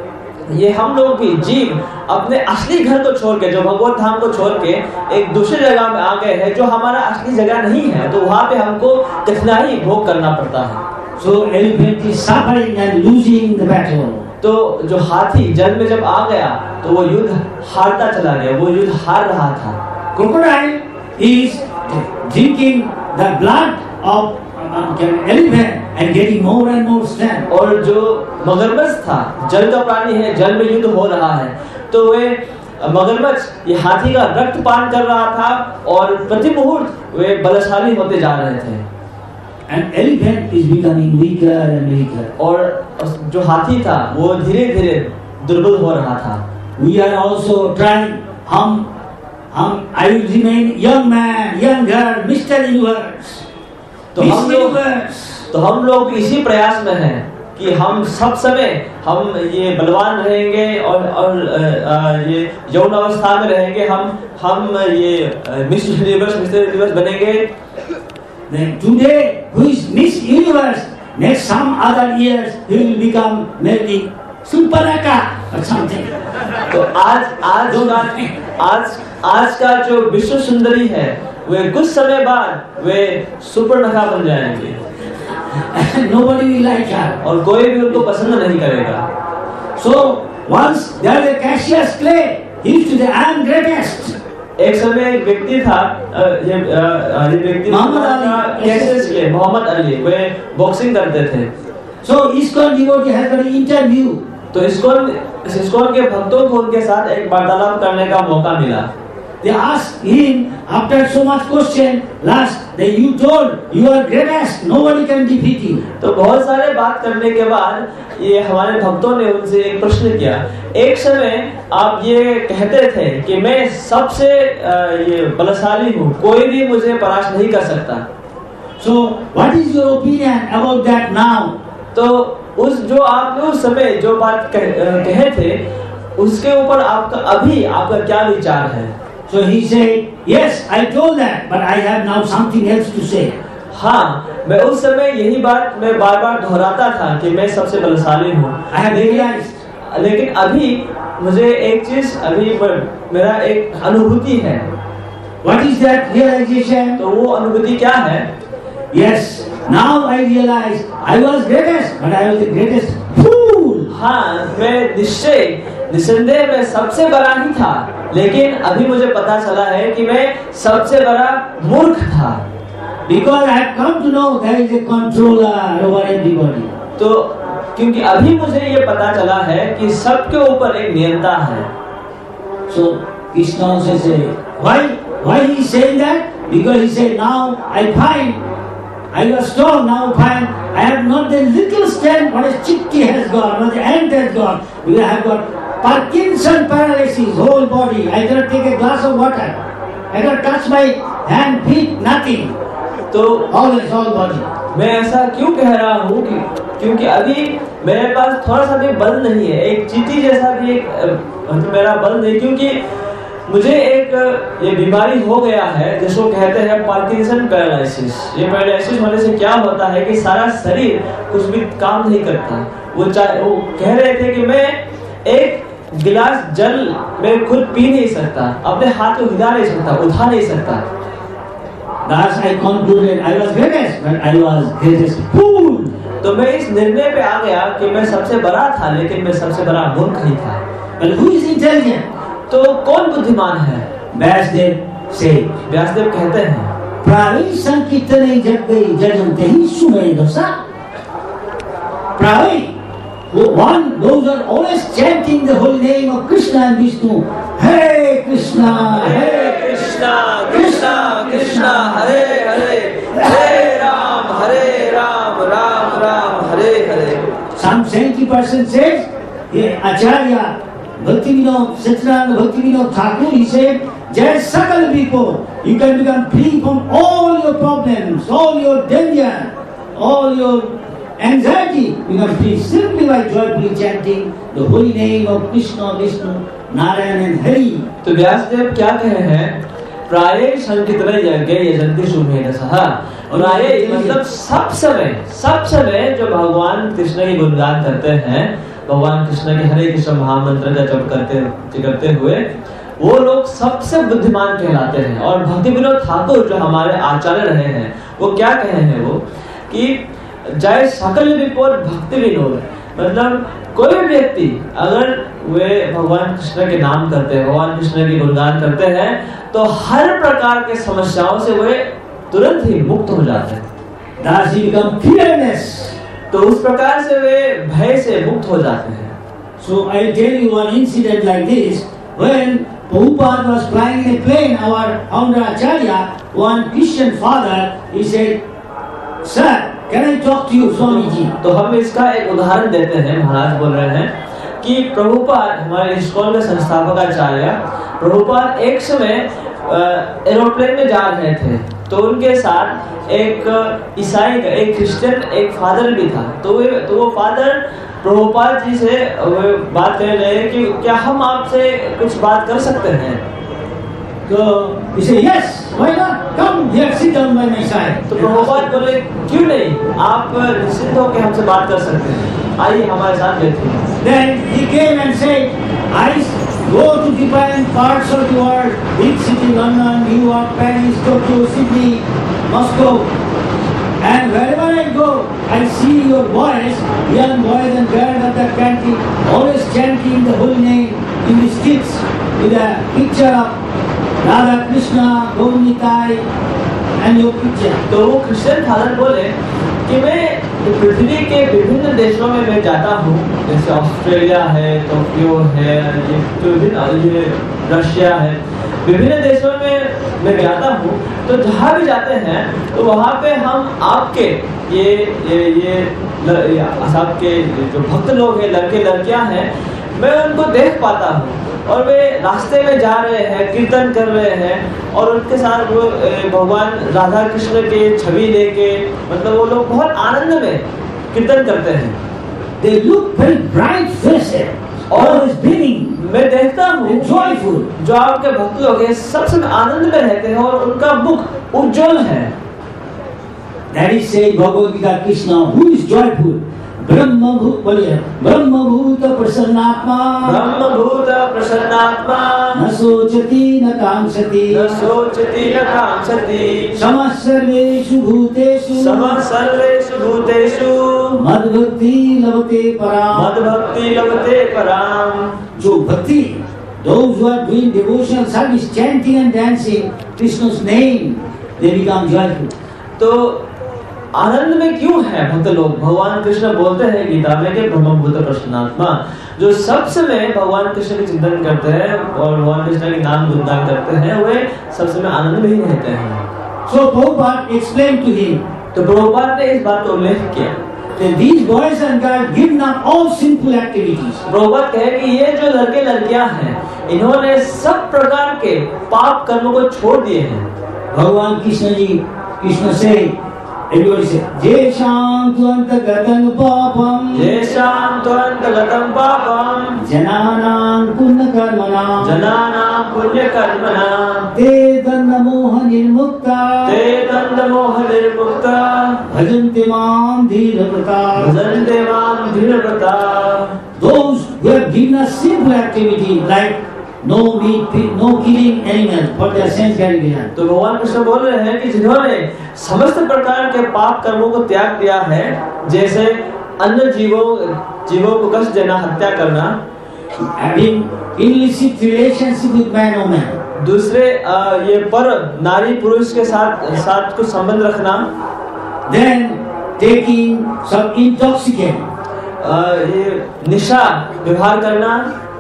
ये हम लोग भी जीव अपने असली घर को छोड़ के, जो भगवत धाम को छोड़ के एक दूसरी जगह में आ गए हैं जो हमारा असली जगह नहीं है, तो वहाँ पे हमको कठिनाई भोग करना पड़ता है। So elephant is suffering and losing the battle. तो जो हाथी जल में जब आ गया तो वो युद्ध हारता चला गया, वो युद्ध हार रहा था। Crocodile is drinking the blood of elephant and getting more and more strength. और जो मगरमच्छ था जल का प्राणी है, जल में युद्ध हो रहा है, तो वे मगरमच्छ ये हाथी का रक्त पान कर रहा था और प्रति मुहूर्त वे बलशाली होते जा रहे थे। And elephant is becoming weaker and weaker. और जो हाथी था वो धीरे धीरे दुर्बल हो रहा था। We are also trying. I will remain young man, young girl, Mr. Universe. तो हम लोग इसी प्रयास में हैं कि हम सब समय हम ये बलवान रहेंगे और ये यौन अवस्था में रहेंगे, हम ये मिस यूनिवर्स बनेंगे। Then today who is Miss Universe, next some other years he will become maybe Suparaka or something. तो आज का जो विश्व सुंदरी है वे कुछ समय बाद वे सुपर्णखा बन जाएंगे। Nobody will like her. और कोई भी उनको पसंद नहीं करेगा। So once there was a Cassius Clay, he used to say, I am greatest. एक समय एक व्यक्ति था, ये व्यक्ति मोहम्मद अली, वे बॉक्सिंग करते थे। So ISKCON devotee has got an interview. तो ISKCON के भक्तों को उनके साथ एक वार्तालाप करने का मौका मिला। They asked him after so much question, last that you told you are greatest, nobody can defeat you. तो बहुत सारे बात करने के बाद ये हमारे भक्तों ने उनसे एक प्रश्न किया। एक समय आप ये कहते थे कि मैं सबसे ये बलशाली हूँ, कोई भी मुझे परास्त नहीं कर सकता। So what is your opinion about that now? तो उस जो आपने उस समय जो बात कहे थे उसके ऊपर आपका क्या विचार है? So he said, yes, I told that, but I have now something else to say. हाँ, मैं उस समय यही बात मैं बार-बार दोहराता था कि मैं सबसे बलशाली हूँ। I have realized. लेकिन अभी मुझे एक चीज मेरा एक अनुभूति है। What is that realization? तो वो अनुभूति क्या है? Yes, now I realize I was greatest, but I was the greatest fool. हाँ, मैं निस्संदेह मैं सबसे बड़ा ही था, लेकिन अभी मुझे पता चला है कि मैं सबसे बड़ा मूर्ख था। Because I have come to know there is a controller over everybody. तो क्योंकि अभी मुझे ये पता चला है कि सबके ऊपर एक नियंता है। So Krishna also say, why he is saying that? Because he said, now I find I was strong, now find I have not the little strength what a chikki has got, what the ant has got. Because I have got Parkinson paralysis, whole body. I cannot take a glass of water. I cannot touch my hand, feet, nothing. तो all body. मैं ऐसा क्यों कह रहा हूँ क्योंकि अभी मेरे पास थोड़ा सा भी बल नहीं है, एक चींटी जैसा भी एक मेरा बल नहीं, क्योंकि मुझे एक ये बीमारी हो गया है जिसको कहते हैं पार्किंसन पैरालिसिस। ये पैरालिसिस होने से क्या होता है कि सारा शरीर कुछ भी काम नहीं करता। वो कह रहे थे कि मैं एक गिलास जल मैं खुद पी नहीं सकता, अपने हाथ को हिला नहीं सकता, उठा नहीं सकता। Thus I concluded I was greatest, but I was greatest fool. तो मैं इस निर्णय पे आ गया कि मैं सबसे बड़ा था, लेकिन मैं सबसे बड़ा मूर्ख ही था। But who is intelligent? तो कौन बुद्धिमान है? व्यासदेव से व्यासदेव कहते हैं प्राणी संकीर्तने जग गई जजनते ही सुमय दशा। प्राणी one those are always chanting the holy name of Krishna and Vishnu. Hare Krishna, Hare Krishna, Krishna Krishna, Hare Hare, Hare Ram, Ram Ram, Hare Hare. Some 70% says, Acharya Bhaktivinoda Satyananda Bhaktivinoda Thakur, he said, Jai Sakal Vipo, you can become free from all your problems, all your danger, all your anxiety, become free simply by joyfully chanting the holy name of Krishna, Vishnu, Narayan and Hari. तो व्यासदेव क्या कहे हैं? प्राय संकीर्तन यज्ञ यजन्ति सुमेध सह। प्राय मतलब सब समय जो भगवान कृष्ण की गुणगान करते हैं, भगवान कृष्ण के हरे कृष्ण महामंत्र का जप करते हुए वो लोग सबसे बुद्धिमान कहलाते हैं। और भक्ति विनोद ठाकुर जो हमारे आचार्य रहे हैं, वो क्या कहे हैं वो कि जय सकल विपोर भक्ति विनोद, मतलब कोई भी व्यक्ति अगर वे भगवान कृष्ण के नाम करते हैं, भगवान कृष्ण की गुणगान करते हैं, तो हर प्रकार के समस्याओं से वे तुरंत ही मुक्त हो जाते हैं। Thus he become fearless. तो उस प्रकार से वे भय से मुक्त हो जाते हैं। So I tell you one incident like this. When Prabhupada was flying in a plane, our founder Acharya, one Christian father, he said, Sir, can I talk to you, Swamiji? तो हम इसका एक उदाहरण देते हैं। महाराज बोल रहे हैं कि प्रभुपाद हमारे इस्कॉन के संस्थापक आचार्य प्रभुपाद एक समय एरोप्लेन में जा रहे थे, तो उनके साथ एक ईसाई का एक क्रिश्चियन एक फादर भी था। तो वो फादर प्रभुपाद जी से बात कर रहे हैं कि क्या हम आपसे कुछ बात कर सकते हैं? तो he said, yes, why not? Come here, sit down by my side. तो प्रभुपाद बोले क्यों नहीं, आप निश्चिंत होकर हमसे बात कर सकते हैं, आइए हमारे साथ बैठिए। Then he came and said, I go to different parts of the world, big city, London, New York, Paris, Tokyo, Sydney, Moscow, and wherever I go, I see your boys, young boys and girls at the country, always chanting the holy name in the streets with a picture of Radha Krishna, Gaurnitai, and your picture. तो वो Christian father बोले कि मैं पृथ्वी के विभिन्न देशों में मैं जाता हूँ, जैसे ऑस्ट्रेलिया है, टोक्यो है, ये रशिया है, विभिन्न देशों में मैं जाता हूँ। तो जहाँ भी जाते हैं तो वहाँ पे हम आपके ये आपके जो भक्त लोग हैं, लड़के लड़कियाँ हैं, मैं उनको देख पाता हूँ और वे रास्ते में जा रहे हैं, कीर्तन कर रहे हैं और उनके साथ वो भगवान राधा कृष्ण के छवि लेके, मतलब वो लोग बहुत आनंद में कीर्तन करते हैं। They look very bright faces, always beaming. मैं देखता हूँ joyful. जो आपके भक्त लोग हैं सब समय आनंद में रहते हैं और उनका मुख उज्जवल है। That is said Bhagavad Gita, Krishna, who is joyful? ब्रह्मभूत प्रसन्नात्मा, ब्रह्मभूत प्रसन्नात्मा, न सोचति न कांक्षति, न सोचति न कांक्षति, समः सर्वेषु भूतेषु, समः सर्वेषु भूतेषु, मद्भक्ति लभते पराम, मद्भक्ति लभते पराम। जो भक्ति, those who are doing devotional service, chanting and dancing Krishna's name, they become joyful. तो आनंद में क्यों है भक्त लोग? भगवान कृष्ण बोलते हैं गीता में कि ब्रह्मभूत प्रसन्नात्मा, जो सब समय भगवान कृष्ण के चिंतन करते हैं और भगवान कृष्ण के नाम गुणगान करते हैं, वे सब समय आनंद में ही रहते हैं। So Prabhupada explained to him, तो प्रभुपाद ने इस बात को उल्लेख किया that these boys and girls given up all sinful activities. Prabhupada कहे कि ये जो लड़के लड़कियां हैं, इन्होंने सब प्रकार के पाप कर्मों को छोड़ दिए हैं। भगवान कृष्ण से everybody say, Jesham tvantagatam papam, Jesham tvantagatam papam, Jananam punna karmanam, Jananam पुण्य कर्मणा ते दंड मोह निर्मुक्ता भजन्ते मां धीरव्रता those who have given us simple activity like no meat, no killing animals for their sense gratification. तो भगवान कृष्ण बोल रहे हैं कि जिन्होंने समस्त प्रकार के पाप कर्मों को त्याग दिया है, जैसे अन्य जीवों को कष्ट देना, हत्या करना, having illicit relationship with man or man, दूसरे ये पर नारी पुरुष के साथ कुछ संबंध रखना, then taking some intoxicant, ये निशा व्यवहार करना,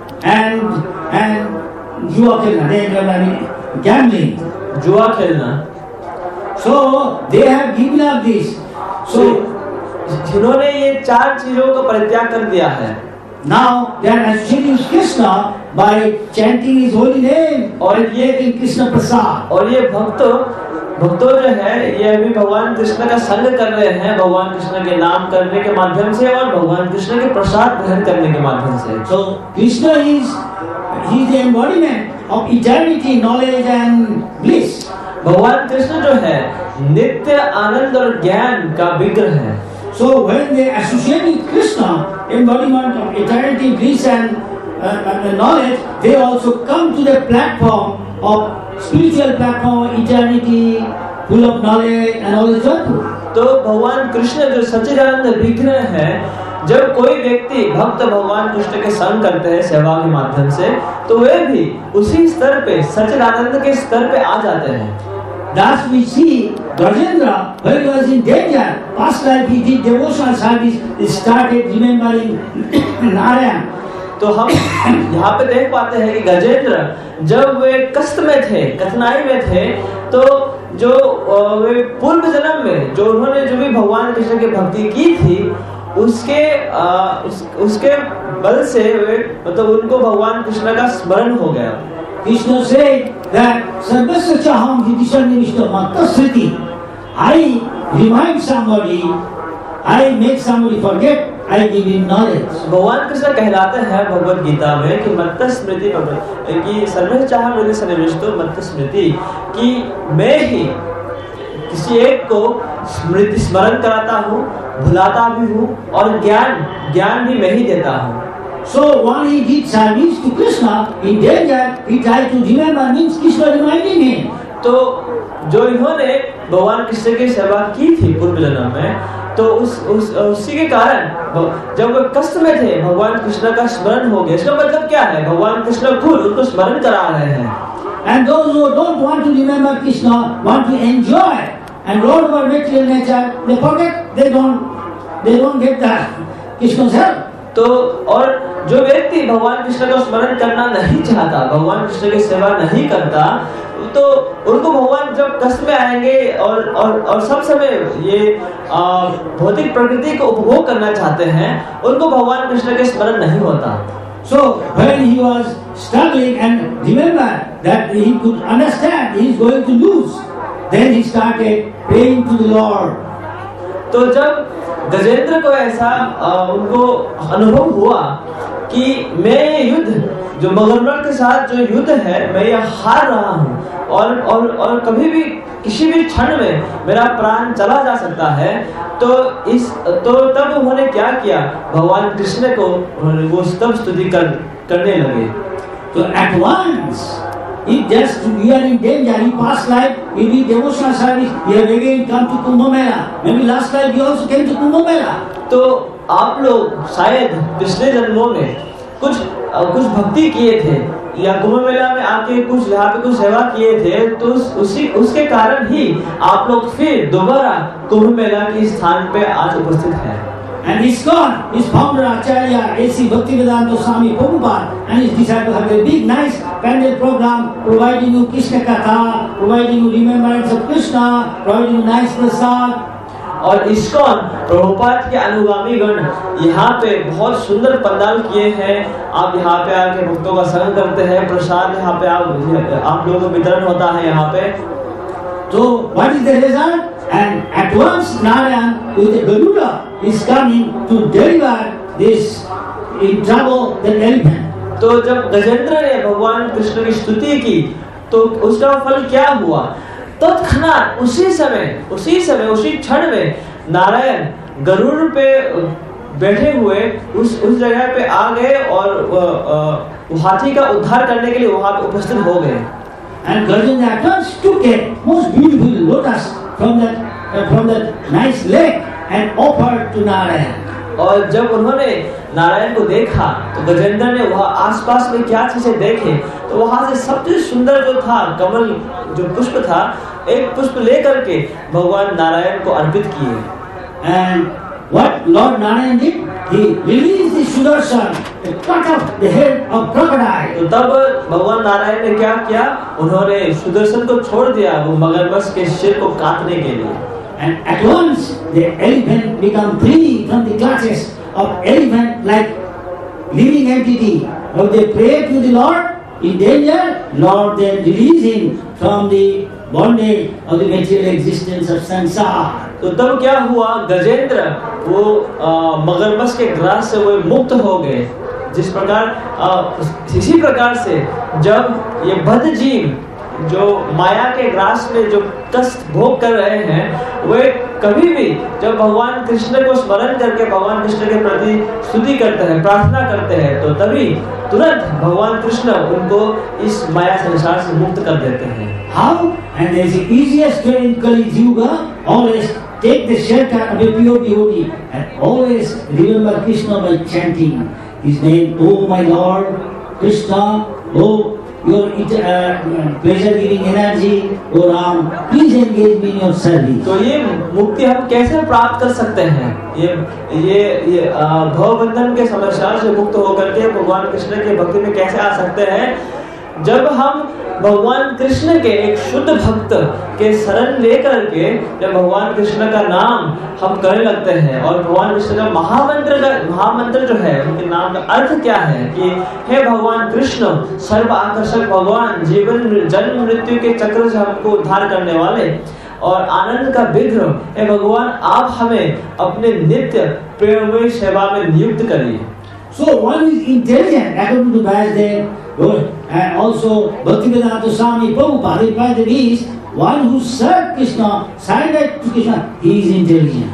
and जुआ खेलना, gambling, जुआ खेलना. So they have given up this. So जिन्होंने ये 4 चीजों का परित्याग कर दिया है, now they are associating Krishna by chanting his holy name और ये Krishna प्रसाद. और ये भक्तों जो है ये अभी भगवान कृष्ण का संग कर रहे हैं, भगवान कृष्ण के नाम करने के माध्यम से और भगवान कृष्ण के प्रसाद ग्रहण करने के माध्यम से. So Krishna is the embodiment of eternity, knowledge and bliss. भगवान कृष्ण जो है नित्य आनंद और ज्ञान का विग्रह है. So when they associate with Krishna, embodiment of eternity, bliss and knowledge, they also come to the platform of spiritual platform, eternity, full of knowledge and all is joyful. तो भगवान कृष्ण जो सच्चिदानंद विग्रह है, जब कोई व्यक्ति भक्त भगवान कृष्ण के संग करते हैं सेवा के माध्यम से, तो वे भी उसी स्तर पे सच्चिदानंद के स्तर पे आ जाते हैं. Thus we see Gajendra, when he was in danger, past life he did devotional service, he started remembering Narayan. तो हम यहाँ पे देख पाते हैं कि गजेंद्र जब वे कष्ट में थे, कठिनाई में थे, तो जो वे पूर्व जन्म में जो उन्होंने जो भी भगवान कृष्ण की भक्ति की थी, उसके बल से वे मतलब उनको भगवान कृष्ण का स्मरण हो गया. Krishna said that Sarvasya Chaham Vidisha Nivishta Matta Sriti. I remind somebody, I make somebody forget, I give him knowledge. भगवान कृष्ण कहलाते हैं भगवद गीता में कि मत्त स्मृति कि सर्वस्य चाहम हृदय निविष्टो मत्त स्मृति, कि मैं ही किसी एक को स्मरण कराता हूँ, भुलाता भी हूँ और ज्ञान भी मैं ही देता हूँ. So when he did service to Krishna in danger, he tried to remember, means Krishna reminding him. तो जो इन्होंने भगवान कृष्ण की सेवा की थी पूर्व जन्म में, तो उसी के कारण जब वे कष्ट में थे भगवान कृष्ण का स्मरण हो गया. इसका मतलब क्या है? भगवान कृष्ण खुद उनको स्मरण करा रहे हैं. And those who don't want to remember Krishna, want to enjoy and roll over material nature, they forget, they don't get that Krishna's help. तो और जो व्यक्ति भगवान कृष्ण का स्मरण करना नहीं चाहता, भगवान कृष्ण की सेवा नहीं करता, तो उनको भगवान जब कष्ट में आएंगे और सब समय ये भौतिक प्रकृति को उपभोग करना चाहते हैं, उनको भगवान कृष्ण के स्मरण नहीं होता. So when he was struggling and remember that he could understand he is going to lose, then he started praying to the Lord. तो जब गजेंद्र को ऐसा उनको अनुभव हुआ कि मैं ये युद्ध जो मगरमच्छ के साथ जो युद्ध है मैं ये हार रहा हूँ और कभी भी किसी भी क्षण में मेरा प्राण चला जा सकता है, तो तब उन्होंने क्या किया, भगवान कृष्ण को वो स्तव स्तुति करने लगे. तो at once if just we are in danger, in past life we did devotional service, we have again come to Kumbh Mela, maybe last life we also came to Kumbh Mela. तो आप लोग शायद पिछले जन्मों में कुछ भक्ति किए थे या कुंभ मेला में आके कुछ यहाँ पे कुछ सेवा किए थे, तो उसके कारण ही आप लोग फिर दोबारा कुंभ मेला के स्थान पे आज उपस्थित हैं. And ISKCON, his founder Acharya A.C. Bhaktivedanta Swami Prabhupada and his disciples have a big nice pandal program providing you Krishna Katha, providing you remembrance of Krishna, providing you nice prasad. और ISKCON Prabhupada के अनुगामी गण यहाँ पे बहुत सुंदर पंडाल किए हैं. आप यहाँ पे आके भक्तों का संग करते हैं, प्रसाद यहाँ पे आप लोगों को वितरण होता है यहाँ पे. So what is the result? And at once Narayan with the Garuda is coming to deliver this in trouble the elephant. तो जब गजेंद्र ने भगवान कृष्ण की स्तुति की तो उसका फल क्या हुआ? तत्क्षणात उसी क्षण में नारायण गरुड़ पे बैठे हुए उस जगह पे आ गए और हाथी का उद्धार करने के लिए वहां पे उपस्थित हो गए। And Gajendra at once took a most beautiful lotus from that nice lake and offered to Narayan. और जब उन्होंने नारायण को देखा तो गजेंद्र ने वहाँ आसपास में क्या चीजें देखे तो वहां से सबसे सुंदर जो था कमल जो पुष्प था एक पुष्प लेकर के भगवान नारायण को अर्पित किए। And what Lord Narayan did? He released the Sudarshan to cut off the head of crocodile. तो तब भगवान नारायण ने क्या किया? उन्होंने सुदर्शन को छोड़ दिया वो मगरमच्छ के सिर को काटने के लिए। And at once the elephant become free from the clutches of elephant like living entity. When they pray to the Lord in danger, Lord then release him from the bondage of the material existence of samsara. तो तब क्या हुआ? गजेंद्र वो मगरमच्छ के grass से वो मुक्त हो गए। जिस प्रकार इसी प्रकार से जब ये बद्ध जीव जो माया के ग्रास में जो कष्ट भोग कर रहे हैं वे कभी भी जब भगवान कृष्ण को स्मरण करके भगवान कृष्ण के प्रति स्तुति करते हैं प्रार्थना करते हैं तो तभी तुरंत भगवान कृष्ण उनको इस माया संसार से मुक्त कर देते हैं। How? And there is the easiest way in Kali Yuga. Always take the shelter of a pure devotee and always remember Krishna by chanting his name. Oh my Lord Krishna, oh your pleasure-giving energy, oh Ram, please engage me in your service. तो ये मुक्ति हम कैसे प्राप्त कर सकते हैं? ये भव बंधन के समस्या से मुक्त होकर के भगवान कृष्ण के भक्ति में कैसे आ सकते हैं? जब हम भगवान कृष्ण के एक शुद्ध भक्त के शरण लेकर के जब भगवान कृष्ण का नाम हम करने लगते हैं और भगवान कृष्ण का महामंत्र जो है उनके नाम का अर्थ क्या है कि हे भगवान कृष्ण सर्व आकर्षक भगवान जीवन जन्म मृत्यु के चक्र से हमको उद्धार करने वाले और आनंद का विग्रह, हे भगवान आप हमें अपने नित्य प्रेममय सेवा में नियुक्त करिए। So one is intelligent according to Vasudev, and also Bhaktivedanta Swami Prabhupada replied that he is one who served Krishna, surrendered to Krishna, he is intelligent.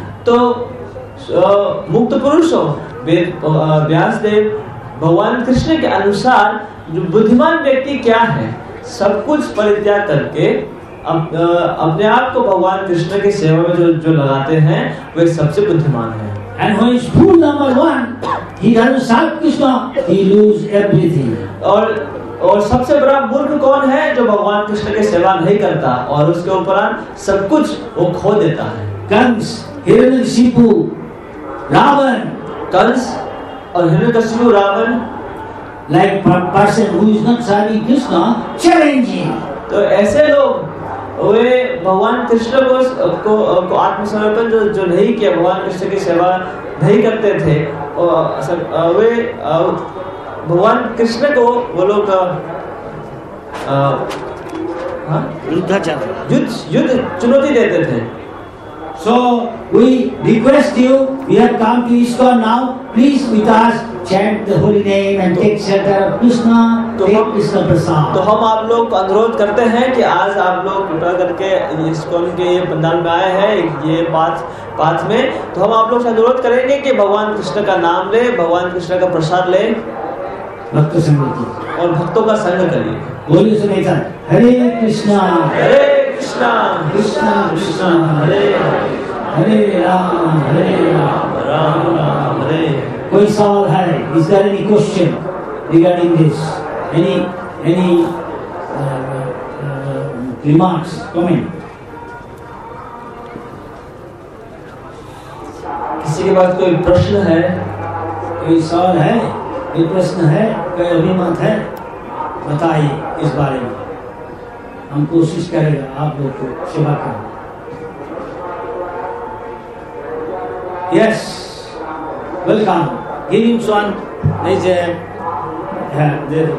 तो मुक्त पुरुषों व्यासदेव भगवान कृष्ण के अनुसार जो बुद्धिमान व्यक्ति क्या है? सब कुछ परित्याग करके अपने आप को भगवान कृष्ण की सेवा में जो लगाते हैं वे सबसे बुद्धिमान है। And when he is fool number one, he doesn't serve Krishna, he lose everything. और सबसे बड़ा मूर्ख कौन है? जो भगवान कृष्ण की सेवा नहीं करता और उसके उपरांत सब कुछ वो खो देता है। कंस, हिरण्यकशिपु, रावण, कंस और Hiranyakashipu Ravan like person who is not serving Krishna, challenging. तो ऐसे लोग वे भगवान कृष्ण को आत्मसमर्पण जो नहीं किया, भगवान कृष्ण की सेवा नहीं करते थे, वे भगवान कृष्ण को वो लोग युद्ध चुनौती देते थे। So we request you, we have come to ISKCON now, please with us chant the holy name and take shelter of Krishna, take Krishna prasad. तो हम आप लोग को अनुरोध करते हैं कि आज आप लोग कृपा करके ISKCON के ये पंडाल में आए हैं ये पाठ में, तो हम आप लोग से अनुरोध करेंगे कि भगवान कृष्ण का नाम ले, भगवान कृष्ण का प्रसाद ले, भक्त संग और भक्तों का संग करिए। बोलिए सुनेता हरे कृष्णा कृष्णा कृष्णा कृष्णा हरे हरे राम राम राम हरे। कोई सवाल है? Is there any question regarding this? Any remarks, comment? किसी के पास कोई प्रश्न है? कोई सवाल है, कोई प्रश्न है, कोई अभिमत है, बताइए इस बारे में। हम कोशिश करेंगे आप लोग को सेवा करें। Yes, welcome. Give him one. There's a there.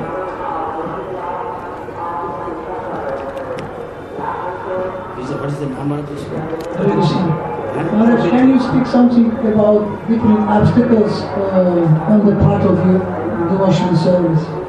What is the name of this one? Maharaj, can you speak something about different obstacles on the part of your devotional service?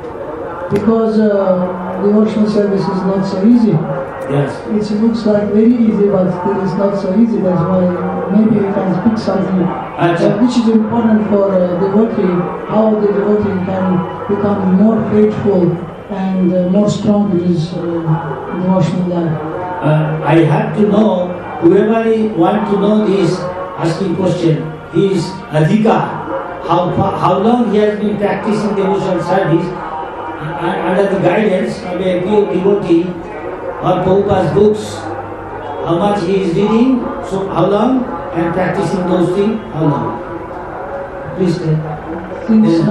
because devotional service is not so easy. Yes. It looks like very easy, but it is not so easy. That's why maybe we can speak something which is important for devotee, how the devotee can become more faithful and more strong in his devotional life. I have to know, whoever want to know this, asking question, his adhikar, how long he has been practicing devotional service under the guidance of a pure devotee, or Prabhupada's books, how much he is reading, so how long, and practicing those things, how long? Please tell. Since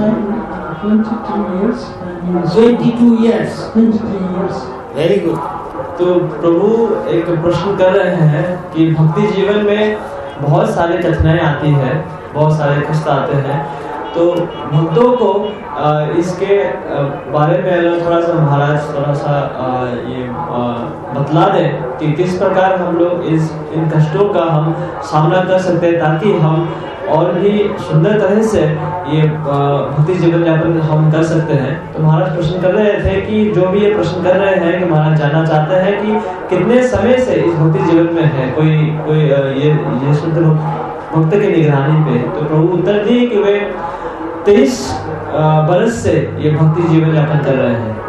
22 years. 22 years. 23 years. Very good. तो प्रभु एक प्रश्न कर रहे हैं कि भक्ति जीवन में बहुत सारी कठिनाई आती है, बहुत सारे कष्ट आते हैं, तो भक्तों को इसके बारे में अगर थोड़ा सा महाराज थोड़ा सा ये बतला दें कि किस प्रकार हम लोग इन कष्टों का हम सामना कर सकते हैं, ताकि हम और भी सुंदर तरह से ये भक्ति जीवन यापन हम कर सकते हैं। तो महाराज प्रश्न कर रहे थे कि जो भी ये प्रश्न कर रहे हैं कि महाराज जानना चाहते हैं कि कितने समय से इस भक्ति जीवन में है, कोई ये शुद्ध भक्त की निगरानी पे। तो प्रभु उत्तर दिए कि वे 23 बरस से ये भक्ति जीवन यापन कर रहे हैं।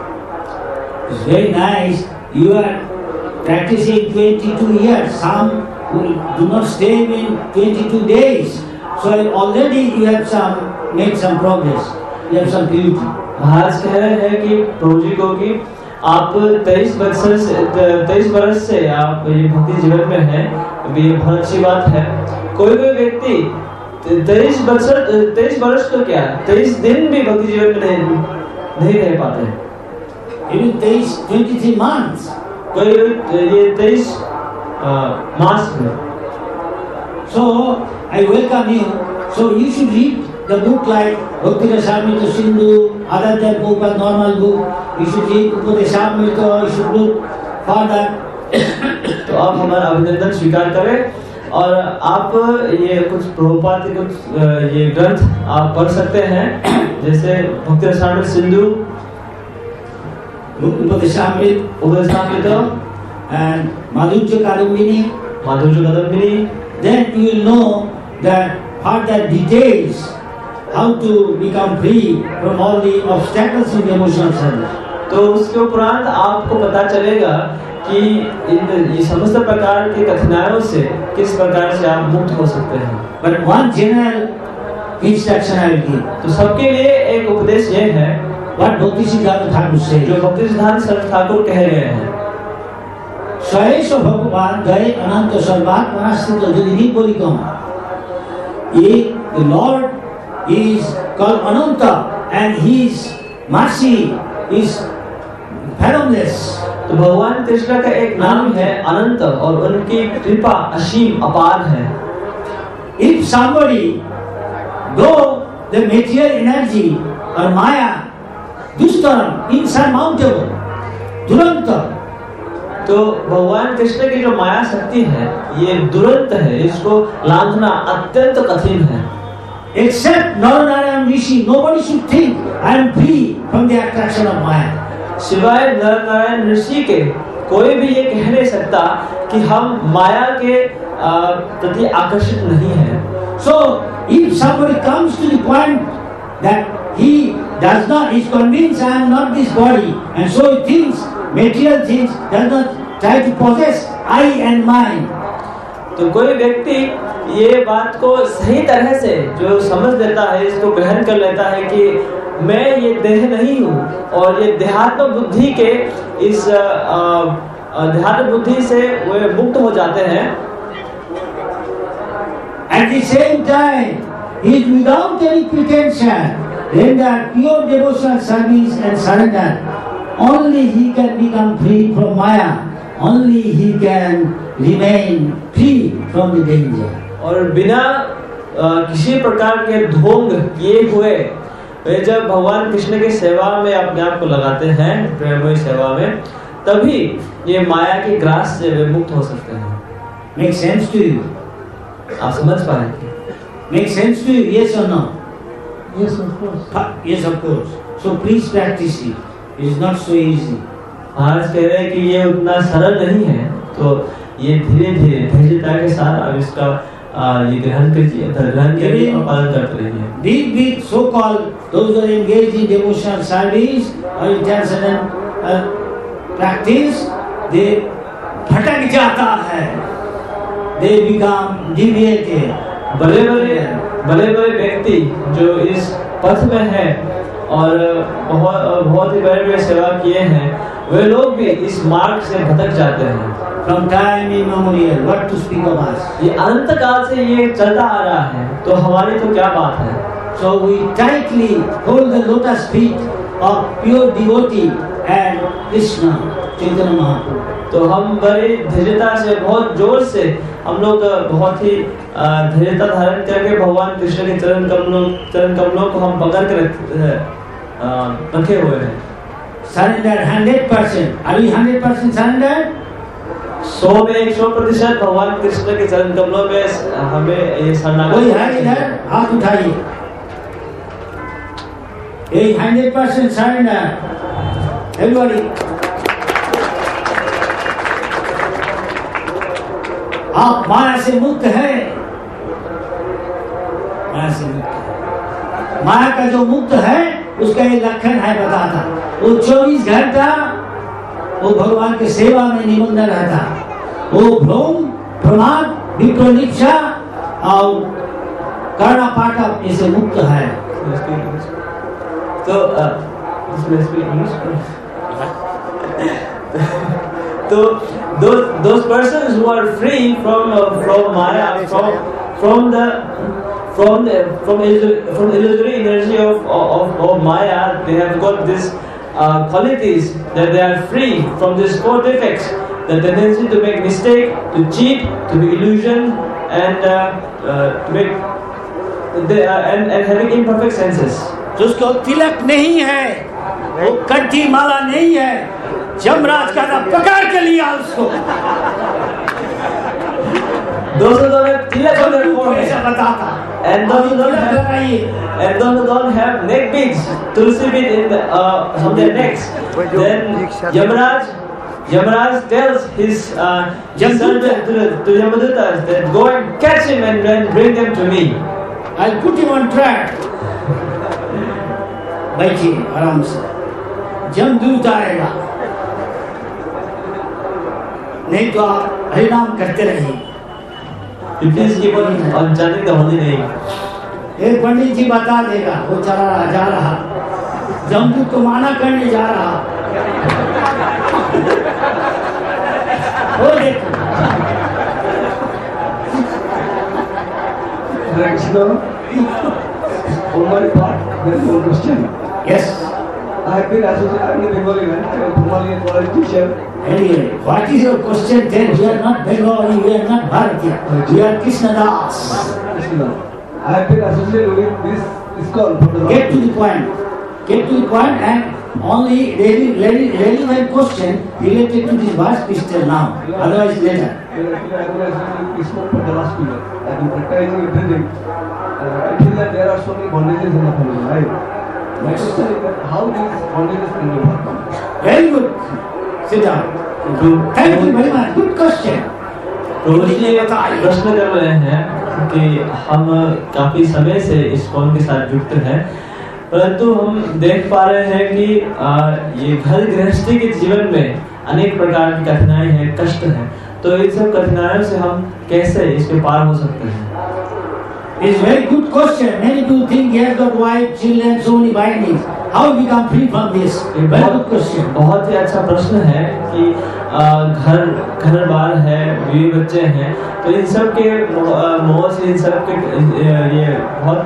It's very nice. You are practicing 22 years. Some do not stay in 22 days. So already you have made some progress. You have some beauty. महाराज कह रहे हैं कि प्रभु जी को कि आप 23 बरस से आप ये भक्ति जीवन में हैं, ये बहुत अच्छी बात है। कोई व्यक्ति 23 वर्ष तो क्या 23 दिन भी भक्ति जीवन में नहीं रह पाते। Even 23 months. कोई ये 23 मास में। So I welcome you. So you should read the book like Bhakti Rasamrita Sindhu, other than Prabhupada normal book. You should read Upadesamrita. You should look further. तो आप हमारा अभिनंदन स्वीकार करें और आप ये कुछ प्रभुपाद के कुछ ये ग्रंथ आप पढ़ सकते हैं, जैसे भक्ति Rasamrita Sindhu, Upadeshamrita and Madhurya Kadambini. Then you will know that further details how to become free from all the obstacles in devotional service. तो उसके उपरांत आपको पता चलेगा कि ये समस्त प्रकार की कठिनाइयों से किस प्रकार से आप मुक्त हो सकते हैं। But one general instruction I will give. तो सबके लिए एक उपदेश ये है, what Bhakti Siddhanta Thakur says. जो भक्ति सिद्धांत सरस्वती ठाकुर कह रहे हैं, Saesha Bhagavan Jai Ananta Sarvatmanasthita Jadini Parikama. The Lord is called Ananta and His mercy is fathomless. तो भगवान कृष्ण का एक नाम है अनंत और उनकी कृपा असीम अपार है। If somebody though the material energy or Maya dustaram insurmountable duranta, तो भगवान कृष्ण की जो माया शक्ति है ये दुरंत है, इसको लांघना अत्यंत कठिन है। Except Naranarayan Rishi, nobody should think I am free from the attraction of Maya. सिवाय नरनारायण ऋषि के कोई भी ये कह नहीं सकता कि हम माया के प्रति आकर्षित नहीं है। So if somebody comes to the point that he does not, is convinced I am not this body, and so he thinks material things, does not try to possess I and mine. तो कोई व्यक्ति ये बात को सही तरह से जो समझ लेता है, इसको ग्रहण कर लेता है कि मैं ये देह नहीं हूँ, और ये देहात्म बुद्धि के इस देहात्म बुद्धि से वे मुक्त हो जाते हैं। At the same time, he is without any pretension, render pure devotional service and surrender. Only he can become free from Maya. Only he can remain free from the danger. और बिना किसी प्रकार के ढोंग किए हुए वे जब भगवान कृष्ण की सेवा में अपने आप को लगाते हैं, प्रेममय सेवा में, तभी ये माया के ग्रास से वे मुक्त हो सकते हैं। Make sense to you? आप समझ पाएंगे? Make sense to you? Yes or no? Yes, of course. Yes, of course. So please practice it. It is not so easy. महाराज कह रहे हैं कि ये उतना सरल नहीं है, तो ये धीरे धीरे धैर्यता के साथ आप इसका ये ग्रहण करिए और पालन करते रहिए। Big so-called those who are engaged in devotional service or in transcendental practice, they भटक जाता है, they become deviated. बड़े व्यक्ति जो इस पथ में है और बहुत ही बड़े सेवा किए हैं, वे लोग भी इस मार्ग से भटक जाते हैं। From time immemorial, what to speak of us? ये अनंत काल से ये चलता आ रहा है, तो हमारी तो क्या बात है। So we tightly hold the lotus feet of pure devotee and Krishna, Chaitanya Mahaprabhu. तो हम बड़ी धैर्यता से, बहुत जोर से हम लोग बहुत ही धैर्यता धारण करके भगवान कृष्ण के चरण कमलों को हम पकड़ के रखे हुए हैं। Surrender 100%. Are we 100% surrendered? 100 में 100% भगवान कृष्ण के चरण कमलों में हमें ये शरणागत। कोई है इधर? हाथ उठाइए। 100% surrender. Everybody. आप माया से मुक्त है, माया से मुक्त। माया का जो मुक्त है उसका ये लक्षण है बताता, वो 24 घंटा वो भगवान के सेवा में निमग्न रहता, वो भ्रम प्रमाद विप्रोलिप्सा और कर्णा पाठक इसे मुक्त है। तो those persons who are free from Maya, from illusory energy of Maya, they have got this qualities that they are free from these 4 defects: the tendency to make mistake, to cheat, to be illusion, and to make and having imperfect senses. जिसको तिलक नहीं है, वो कंठी माला नहीं है, यमराज का पकड़ के लिया उसको। Those who don't have tilak on their forehead, बताता, and those who don't have neck beads, tulsi bead in on their necks, then Yamaraj tells his servant to Yamadutas that go and catch him and bring them to me. I'll put him on track. बैठिए आराम से, जमदूत आएगा, नहीं तो आप हरिनाम करते रहिए। Please keep on chanting the holy name. एक पंडित जी बता देगा, वो जा रहा जमदूत को माना करने जा रहा, वो देखो। There is one question. Yes. I have been associated with Bengali and Bengali college teacher. Anyway, what is your question then? We are not Bengali, we are not Bharatiya, we are Krishnadas. I have been associated with this ISKCON for the Get to the point. Get to the point and only relevant question related to this verse please tell now. Otherwise later. I have been associated with ISKCON for the last period. I have been practicing everything. I feel that there are so many bondages in the family, right? My question is that how these bondages can be overcome? Very good. Sit down. Thank you very much. Good question. प्रभु जी प्रश्न कर रहे हैं कि हम काफी समय से ISKCON के साथ जुड़ते हैं, परंतु हम देख पा रहे हैं कि ये घर गृहस्थी के जीवन में अनेक प्रकार की कठिनाई है, कष्ट है, तो इन सब कठिनाइयों से हम कैसे इसके पार हो सकते हैं? It's a very good question. Many people think he has got wife, children, so many bindings. How we become free from this? Very good question. बहुत ही अच्छा प्रश्न है कि घर बार है, बीवी बच्चे हैं, तो इन सब के मोह से, इन सब के ये बहुत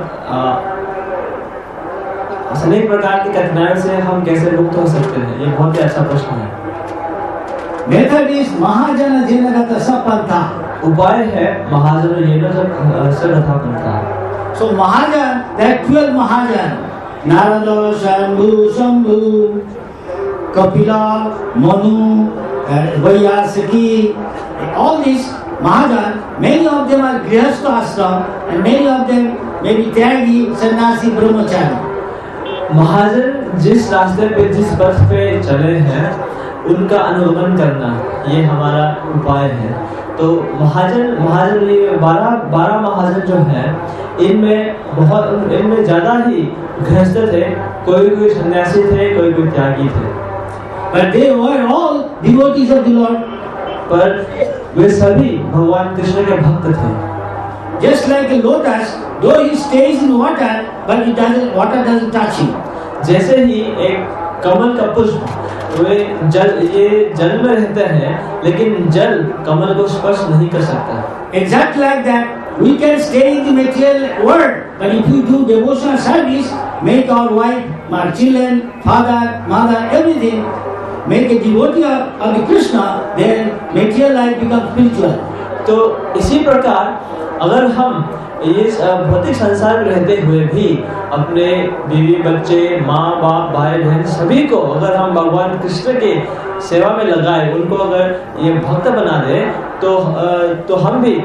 अनेक प्रकार की कठिनाइयों से हम कैसे मुक्त हो सकते हैं? ये बहुत ही अच्छा प्रश्न है। Method is महाजन जनगत सपंथा। उपाय है महाजन येन सगथा पंथा। So Mahajan, there are 12 Mahajan. Narada, Shambhu, Kapila, Manu, Vaiyasaki, all these Mahajan, many of them are Grihastha ashram and many of them may be Tyagi, Sannyasi, Brahmachari. महाजन जिस रास्ते पे जिस पथ पे चले हैं उनका अनुगमन करना ये हमारा उपाय है। तो महाजन ये 12 महाजन जो है इनमें ज्यादा ही गृहस्थ थे, कोई सन्यासी थे, कोई त्यागी थे। But they were all devotees of the Lord. पर वे सभी भगवान कृष्ण के भक्त थे। Just like a lotus, though he stays in water, but water doesn't touch him. जैसे ही एक कमल का पुष्प वे जल में रहते हैं, लेकिन जल कमल को स्पर्श नहीं कर सकता। Exactly like that, we can stay in the material world, but if we do devotional service, make our wife, our children, father, mother, everything, make a devotee of the Krishna, then material life becomes spiritual. तो इसी प्रकार अगर हम इस भौतिक संसार में रहते हुए भी अपने बीवी बच्चे माँ बाप भाई बहन सभी को अगर हम भगवान कृष्ण के सेवा में लगाए, उनको अगर ये भक्त बना दे तो हम भी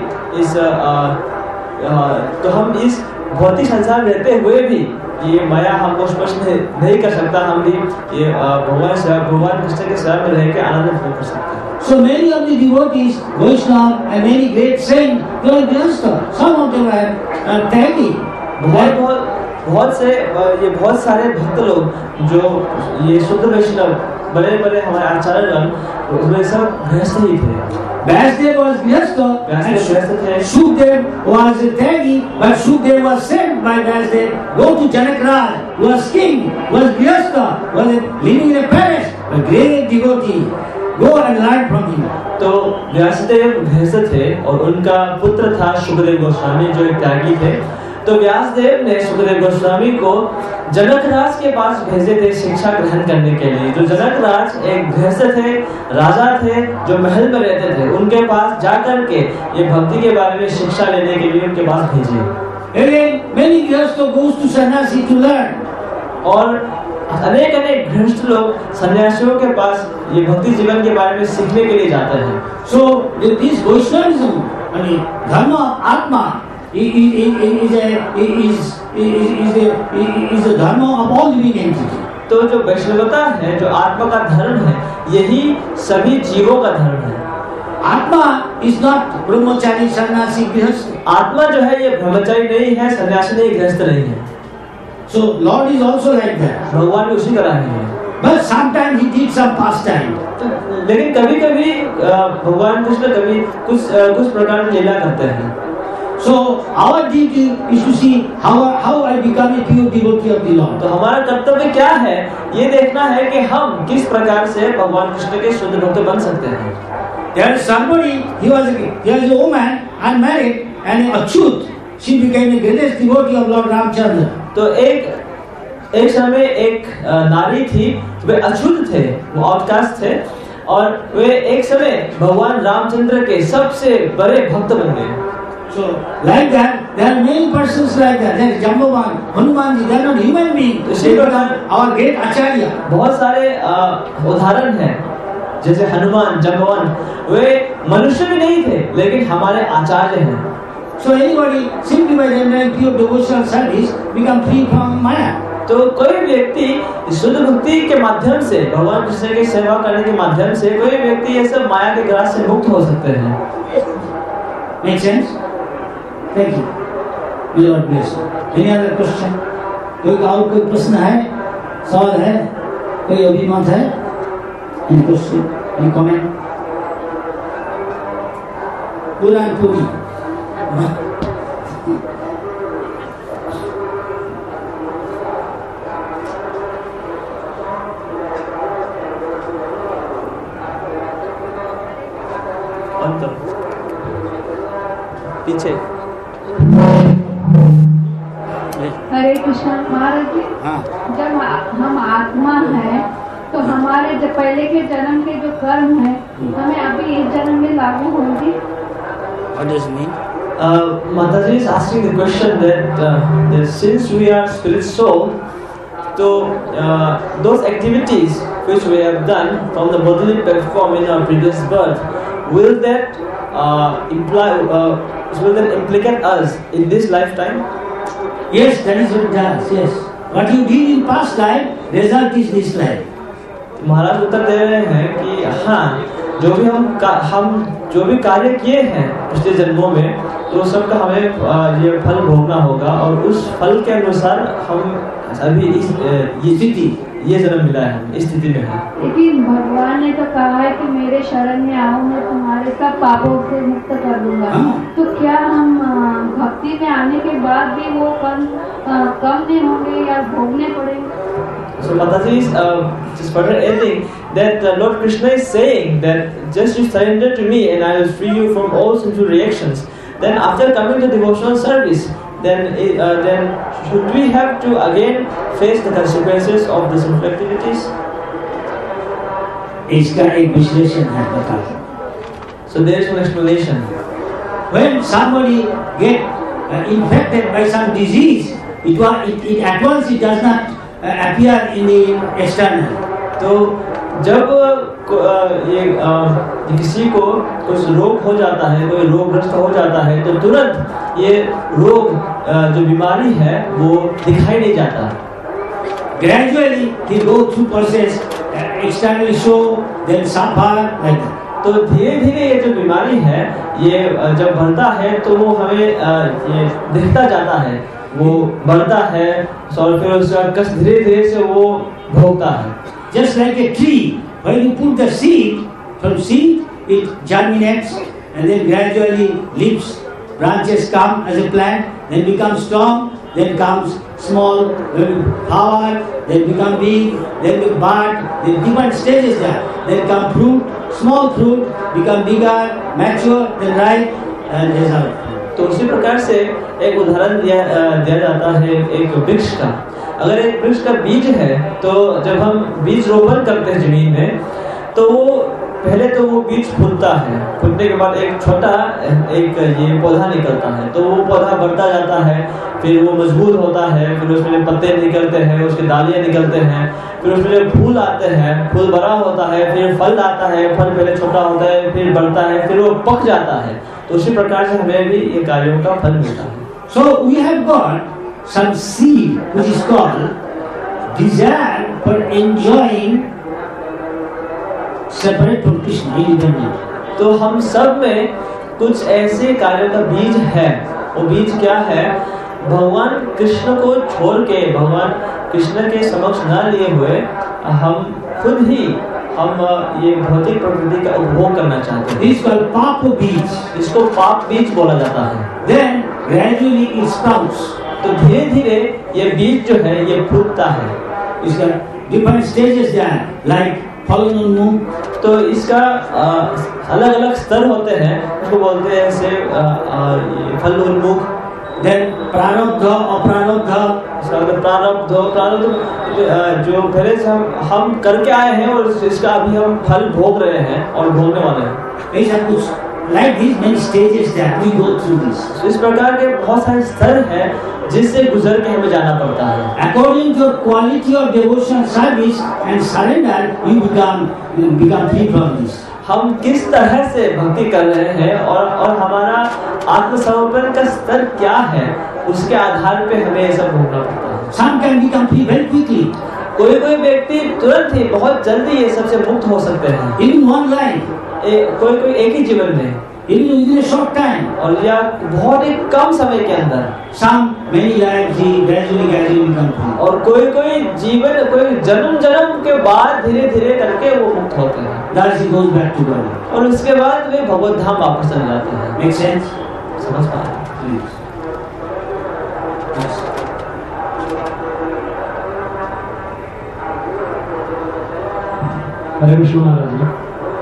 इस भौतिक संसार में रहते हुए भी ये माया हमको स्पर्श नहीं कर सकता। हम भी ये भगवान कृष्ण के सेवा में रह के आनंद भोग कर सकते हैं। So many of the devotees, Vaishnava and many great saints, they are Grihastha. Some of them are Tyagi. बहुत सारे भक्त लोग जो ये शुद्ध वैष्णव बड़े हमारे आचार्यगण उसमें सब गृहस्थ ही थे। Vyasdev was Grihastha and Shukdev was Tyagi, but Shukdev was sent by Vyasdev, go to Janakraj, who was king, was Grihastha, was living in a palace, a great devotee. Go and learn from him. तो व्यासदेव गृहस्थ थे और उनका पुत्र था शुकदेव गोस्वामी जो एक त्यागी थे। तो व्यासदेव ने शुकदेव गोस्वामी को जनकराज के पास भेजे थे शिक्षा ग्रहण करने के लिए। जो जनकराज एक गृहस्थ थे, राजा थे, जो महल में रहते थे, उनके पास जाकर के ये भक्ति के बारे में शिक्षा लेने के लिए उनके पास भेजे। Again, many grihastha goes to sannyasi to learn. और अनेक गृहस्थ लोग सन्यासियों के पास ये भक्ति जीवन के बारे में सीखने के लिए जाते हैं। So this Vaishnavism, I mean, dharma, atma, is a dharma of all living entities. तो जो वैष्णवता है, जो आत्मा का धर्म है, यही सभी जीवों का धर्म है। आत्मा is not brahmachari, sannyasi, grihastha. आत्मा जो है ये ब्रह्मचारी नहीं है, सन्यासी नहीं, गृहस्थ नहीं है। So Lord is also like that. भगवान भी उसी तरह है। But sometimes he did some pastime. लेकिन कभी-कभी भगवान कृष्ण कभी कुछ प्रकार की लीला करते हैं। So our duty is to see how I become a pure devotee of the Lord. तो हमारा कर्तव्य क्या है, ये देखना है कि हम किस प्रकार से भगवान कृष्ण के शुद्ध भक्त बन सकते हैं। There is somebody, he was a woman, unmarried, and Achyut. She became the greatest devotee of Lord Ramchandra. तो एक समय एक नारी थी, वे अछूत थे, वो आउटकास्ट थे, और वे एक समय भगवान रामचंद्र के सबसे बड़े भक्त बन गए। So like that, there are many persons like that. There is Jambavan, Hanumanji, they are not human beings. They are our great acharya. बहुत सारे उदाहरण हैं, जैसे हनुमान, जम्बवन, वे मनुष्य भी नहीं थे, लेकिन हमारे आचार्य हैं। So anybody simply by rendering pure devotional service become free from Maya. तो कोई व्यक्ति शुद्ध भक्ति के माध्यम से भगवान कृष्ण की सेवा करने के माध्यम से कोई व्यक्ति ये सब माया के ग्रास से मुक्त हो सकते हैं। Make sense? Thank you. May Lord bless you. Any other question? कोई प्रश्न है, सवाल है, कोई अभिमत है? Any question? Any comment? पुराण पूरी पीछे। हरे कृष्ण महाराज जी, जब हम आत्मा है तो हमारे जो पहले के जन्म के जो कर्म है हमें अभी इस जन्म में लागू होंगे। What does it mean? Mataji is asking the question that since we are spirit soul, so those activities which we have done from the bodily platform in our previous birth, will that implicate us in this lifetime? Yes, that is what it does. Yes. what you did in past life, result is this life. महाराज उत्तर दे रहे हैं कि हाँ, जो भी हम जो भी कार्य किए हैं पिछले जन्मों में, तो सबका हमें ये फल भोगना होगा, और उस फल के अनुसार हम अभी ये जन्म मिला है, इस स्थिति में है। लेकिन भगवान ने तो कहा है कि मेरे शरण में आओ, मैं तुम्हारे सब पापों से मुक्त कर दूंगा। तो क्या हम भक्ति में आने के बाद भी वो फल कम नहीं होंगे या भोगने पड़ेंगे? So Mataji is just further adding that Lord Krishna is saying that just you surrender to me and I will free you from all sinful reactions. Then after coming to devotional service, then should we have to again face the consequences of the sinful activities? इसका एक विश्लेषण है बता। So there is an explanation. When somebody get infected by some disease, it at once it does not appear in the external. तो जब ये किसी को कुछ रोग हो जाता है, कोई रोगग्रस्त हो जाता है, तो तुरंत ये रोग जो बीमारी है वो दिखाई नहीं जाता। Gradually he go through process, externally show, then suffer like that. तो धीरे धीरे ये जो बीमारी है, ये जब बढ़ता है तो वो हमें ये दिखता जाता है, वो बढ़ता है, और फिर उसका कष्ट धीरे धीरे से वो भोगता है। Just like a tree, when you put the seed, from seed it germinates and then gradually leaves, branches come as a plant, then becomes strong, then comes small, then flower, then become big, then bud, then different stages there. Then come fruit, small fruit, become bigger, mature, then ripe and result. तो उसी प्रकार से एक उदाहरण दिया जाता है एक वृक्ष का। अगर एक वृक्ष का बीज है, तो जब हम बीज रोपण करते हैं जमीन में, तो वो पहले तो वो बीज फूटता है, फूटने के बाद एक छोटा एक ये पौधा निकलता है, तो वो पौधा बढ़ता जाता है, फिर वो मजबूत होता है, फिर उसमें पत्ते निकलते हैं, उसके डालियाँ निकलते हैं, फिर उसमें फूल आते हैं, फूल बड़ा होता है, फिर फल आता है, फल पहले छोटा होता है, फिर बढ़ता है, फिर वो पक जाता है। तो उसी प्रकार से हमें भी ये कार्यों का फल मिलता है। So we have got some seed which is called desire for enjoying separate from Krishna, independent. तो हम सब में कुछ ऐसे कार्यों का बीज है। वो बीज क्या है? भगवान कृष्ण को छोड़ के, भगवान कृष्ण के समक्ष न लिए हुए हम खुद ही ये भौतिक प्रकृति का उपभोग करना चाहते हैं। इसको पाप बीज, इसको पाप बीज बोला जाता है। Then gradually it sprouts. तो धीरे धीरे ये बीज जो है ये फूटता है। इसका different stages there, like फल उन्मुख। तो इसका अलग अलग स्तर होते हैं, उसको बोलते हैं जैसे फल उन्मुख, then प्रारब्ध, अप्रारब्ध। प्रारब्ध जो पहले से हम करके आए हैं और इसका अभी हम फल भोग रहे हैं और भोगने वाले हैं। ऐसा कुछ like these many stages that we go through this. इस प्रकार के बहुत सारे स्तर हैं जिससे गुजर के हमें जाना पड़ता है। According to your quality of devotion, service and surrender, you become free from this. हम किस तरह से भक्ति कर रहे हैं और हमारा आत्मसमर्पण का स्तर क्या है, उसके आधार पे हमें ये सब भोगना पड़ता है। Some can become free very quickly. कोई व्यक्ति तुरंत ही बहुत जल्दी ये सबसे मुक्त हो सकते हैं। In one life. कोई एक ही जीवन में, in a short time, और या बहुत ही कम समय के अंदर। Some many lives he gradually become free. और कोई जीवन, कोई जन्म के बाद धीरे धीरे करके वो मुक्त होते हैं। Thus he goes back to God. और उसके बाद वे भगवत धाम वापस चले जाते हैं। Make sense? समझ पा रहे हैं? हरे कृष्ण महाराज जी,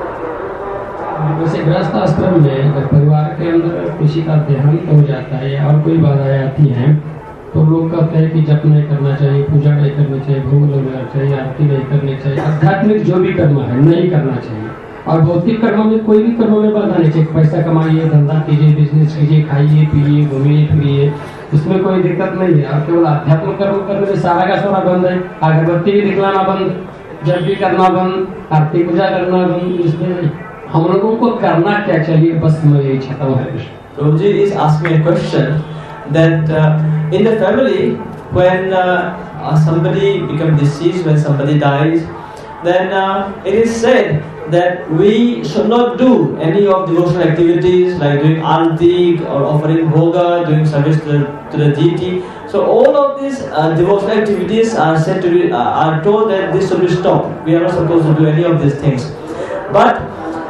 वैसे गृहस्थ आश्रम में अगर परिवार के अंदर किसी का देहांत हो जाता है और कोई बाधाएं आती हैं, तो लोग कहते हैं कि जप नहीं करना चाहिए, पूजा नहीं करनी चाहिए, भोग नहीं करना चाहिए, आरती नहीं करनी चाहिए, आध्यात्मिक जो भी कर्म है नहीं करना चाहिए, और भौतिक कर्मों में कोई भी कर्मों में बाधा नहीं चाहिए। पैसा कमाइए, धंधा कीजिए, बिजनेस कीजिए, खाइए पीजिए, घूमिए फिरिए, इसमें कोई दिक्कत नहीं है। और केवल आध्यात्मिक कर्म करने में सारा का सारा बंद है। अगरबत्ती भी दिखलाना बंद, जप भी करना बंद, आरती पूजा करना बंद। इसमें हम लोगों को करना क्या चाहिए, बस मैं यही चाहता हूँ। Prabhuji is asking a question that in the family when somebody becomes deceased, when somebody dies, then it is said that we should not do any of devotional activities like doing arati or offering bhoga, doing service to the deity. So all of these devotional activities are said to be are told that this should be stopped. We are not supposed to do any of these things. But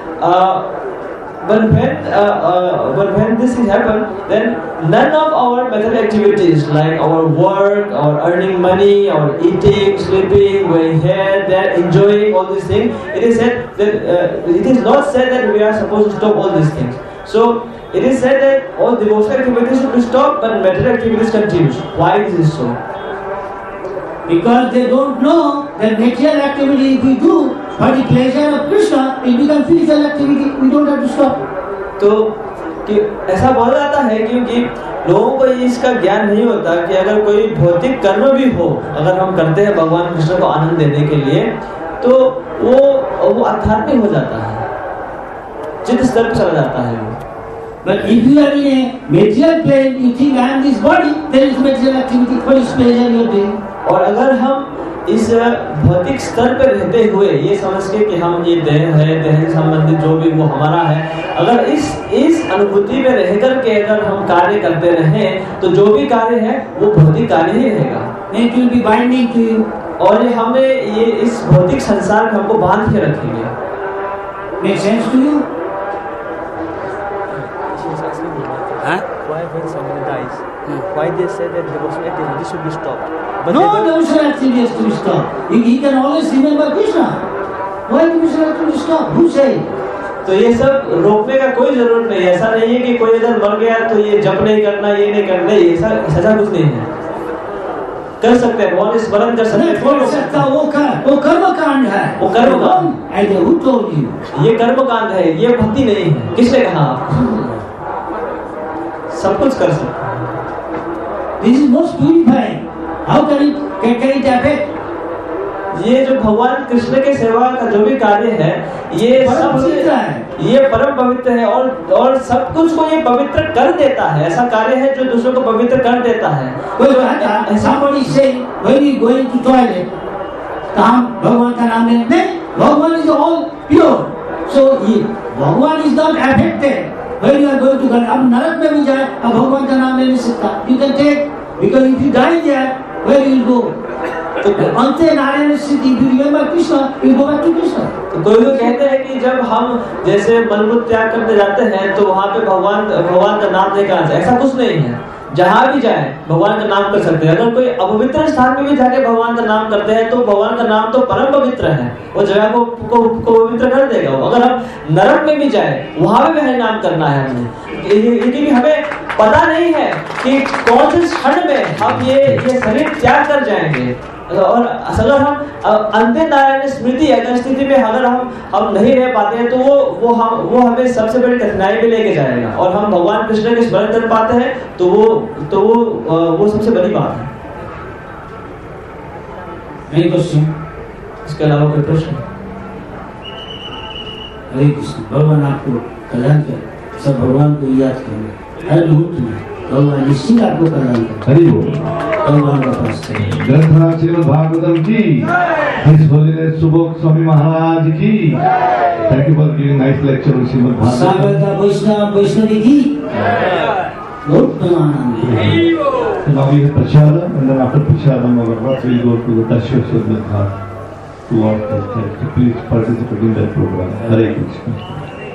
when this thing happen, then none of our material activities like our work, our earning money, our eating, sleeping, going here, there, enjoying all these things, it is said that it is not said that we are supposed to stop all these things. So it is said that all devotional activities should be stopped, but material activities continues. Why is this so? Because they don't know that material activity, if we do for the pleasure of Krishna, it becomes physical activity. We don't have to stop. तो ऐसा बोला जाता है क्योंकि लोगों को इसका ज्ञान नहीं होता कि अगर कोई भौतिक कर्म भी हो, अगर हम करते हैं भगवान कृष्ण को आनंद देने के लिए, तो वो आध्यात्मिक हो जाता है, चित्त स्तर पर चला जाता है वो। But if you are in a material plane, you think I am this body, there is material activity, what is pleasure you are doing? और अगर हम इस भौतिक स्तर पर रहते हुए ये समझ के कि हम ये देह है, देह से संबंधित जो भी वो हमारा है, अगर इस अनुभूति में रह करके अगर हम कार्य करते रहें, तो जो भी कार्य है वो भौतिक कार्य ही रहेगा। It will be binding to you. और ये हमें ये इस भौतिक संसार में हमको बांध के रखेंगे। Make sense to you? Why when someone dies, why they say that devotional activity should be stopped? But no devotional activity has to be stopped. He can always remember Krishna. Why devotional activity stop? Who said? तो ये सब रोकने का कोई जरूरत नहीं है। ऐसा नहीं है कि कोई इधर मर गया तो ये जप नहीं करना, ये नहीं करना, ऐसा कुछ नहीं है। कर सकते हैं, भगवान स्मरण कर सकते हैं। बोल सकता वो कर्म कांड है, वो कर्म कांड। Who told you? ये कर्म कांड है, ये भक्ति नहीं है। किसने कहा आपको? सब कुछ कर सकते हैं। This is most purifying. How can it affect? ये जो भगवान कृष्ण के सेवा का जो भी कार्य है, ये परम पवित्र है और सब कुछ को ये पवित्र कर देता है। ऐसा कार्य है जो दूसरों को पवित्र कर देता है। Somebody say when you going to toilet, हम भगवान का नाम लेते हैं, भगवान is all pure, so भगवान is not affected. When you are going to God, अब नरक में भी जाए, अब भगवान का नाम ले नहीं सकता। You can take, because if you die there, where you will go? तो अंते नारायण स्थिति, if you remember Krishna, you go back to Krishna. तो कोई लोग कहते हैं कि जब हम जैसे मलमूत्र त्याग करने जाते हैं, तो वहाँ पे भगवान का नाम लेकर आते हैं। ऐसा कुछ नहीं है। जहाँ भी जाए भगवान का नाम कर सकते हैं। अगर कोई अपवित्र स्थान में भी जाके भगवान का नाम करते हैं, तो भगवान का नाम तो परम पवित्र है, वो जगह को पवित्र कर देगा। अगर हम नरक में भी जाए, वहां भी हमें नाम करना है हमें, क्योंकि हमें पता नहीं है कि कौन से क्षण में हम ये शरीर त्याग कर जाएंगे। और अगर हम अंतिम नारायण स्मृति अगर स्थिति में अगर हम नहीं रह पाते हैं, तो वो हमें सबसे बड़ी कठिनाई में लेके जाएगा। और हम भगवान कृष्ण के स्मरण कर पाते हैं, तो वो सबसे बड़ी बात है। Any question? इसके अलावा कोई प्रश्न? हरे कृष्ण। भगवान आपको कल्याण करे, सब भगवान को याद करें हर मुहूर्त में। भगवान निश्चित आपको कल्याण करे। हरि बोल। भगवान का पास करें। ग्रंथराज श्रीमद् भागवतम की, हिज होलीनेस सुबोध स्वामी महाराज की। Thank you for giving nice lecture on Srimad Bhagavatam. Sagartha Vaishnavi ki. Lord Pramanand. So now we have Prashadam, and then after Prashadam, our what will go to the Dashwaswar Ghat to watch the church. So please participate in that program. Hare Krishna.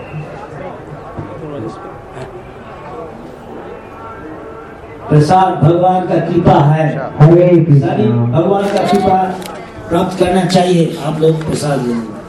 प्रसाद भगवान का कृपा है। हरे कृष्ण। भगवान का कृपा प्राप्त करना चाहिए। आप लोग प्रसाद लेंगे।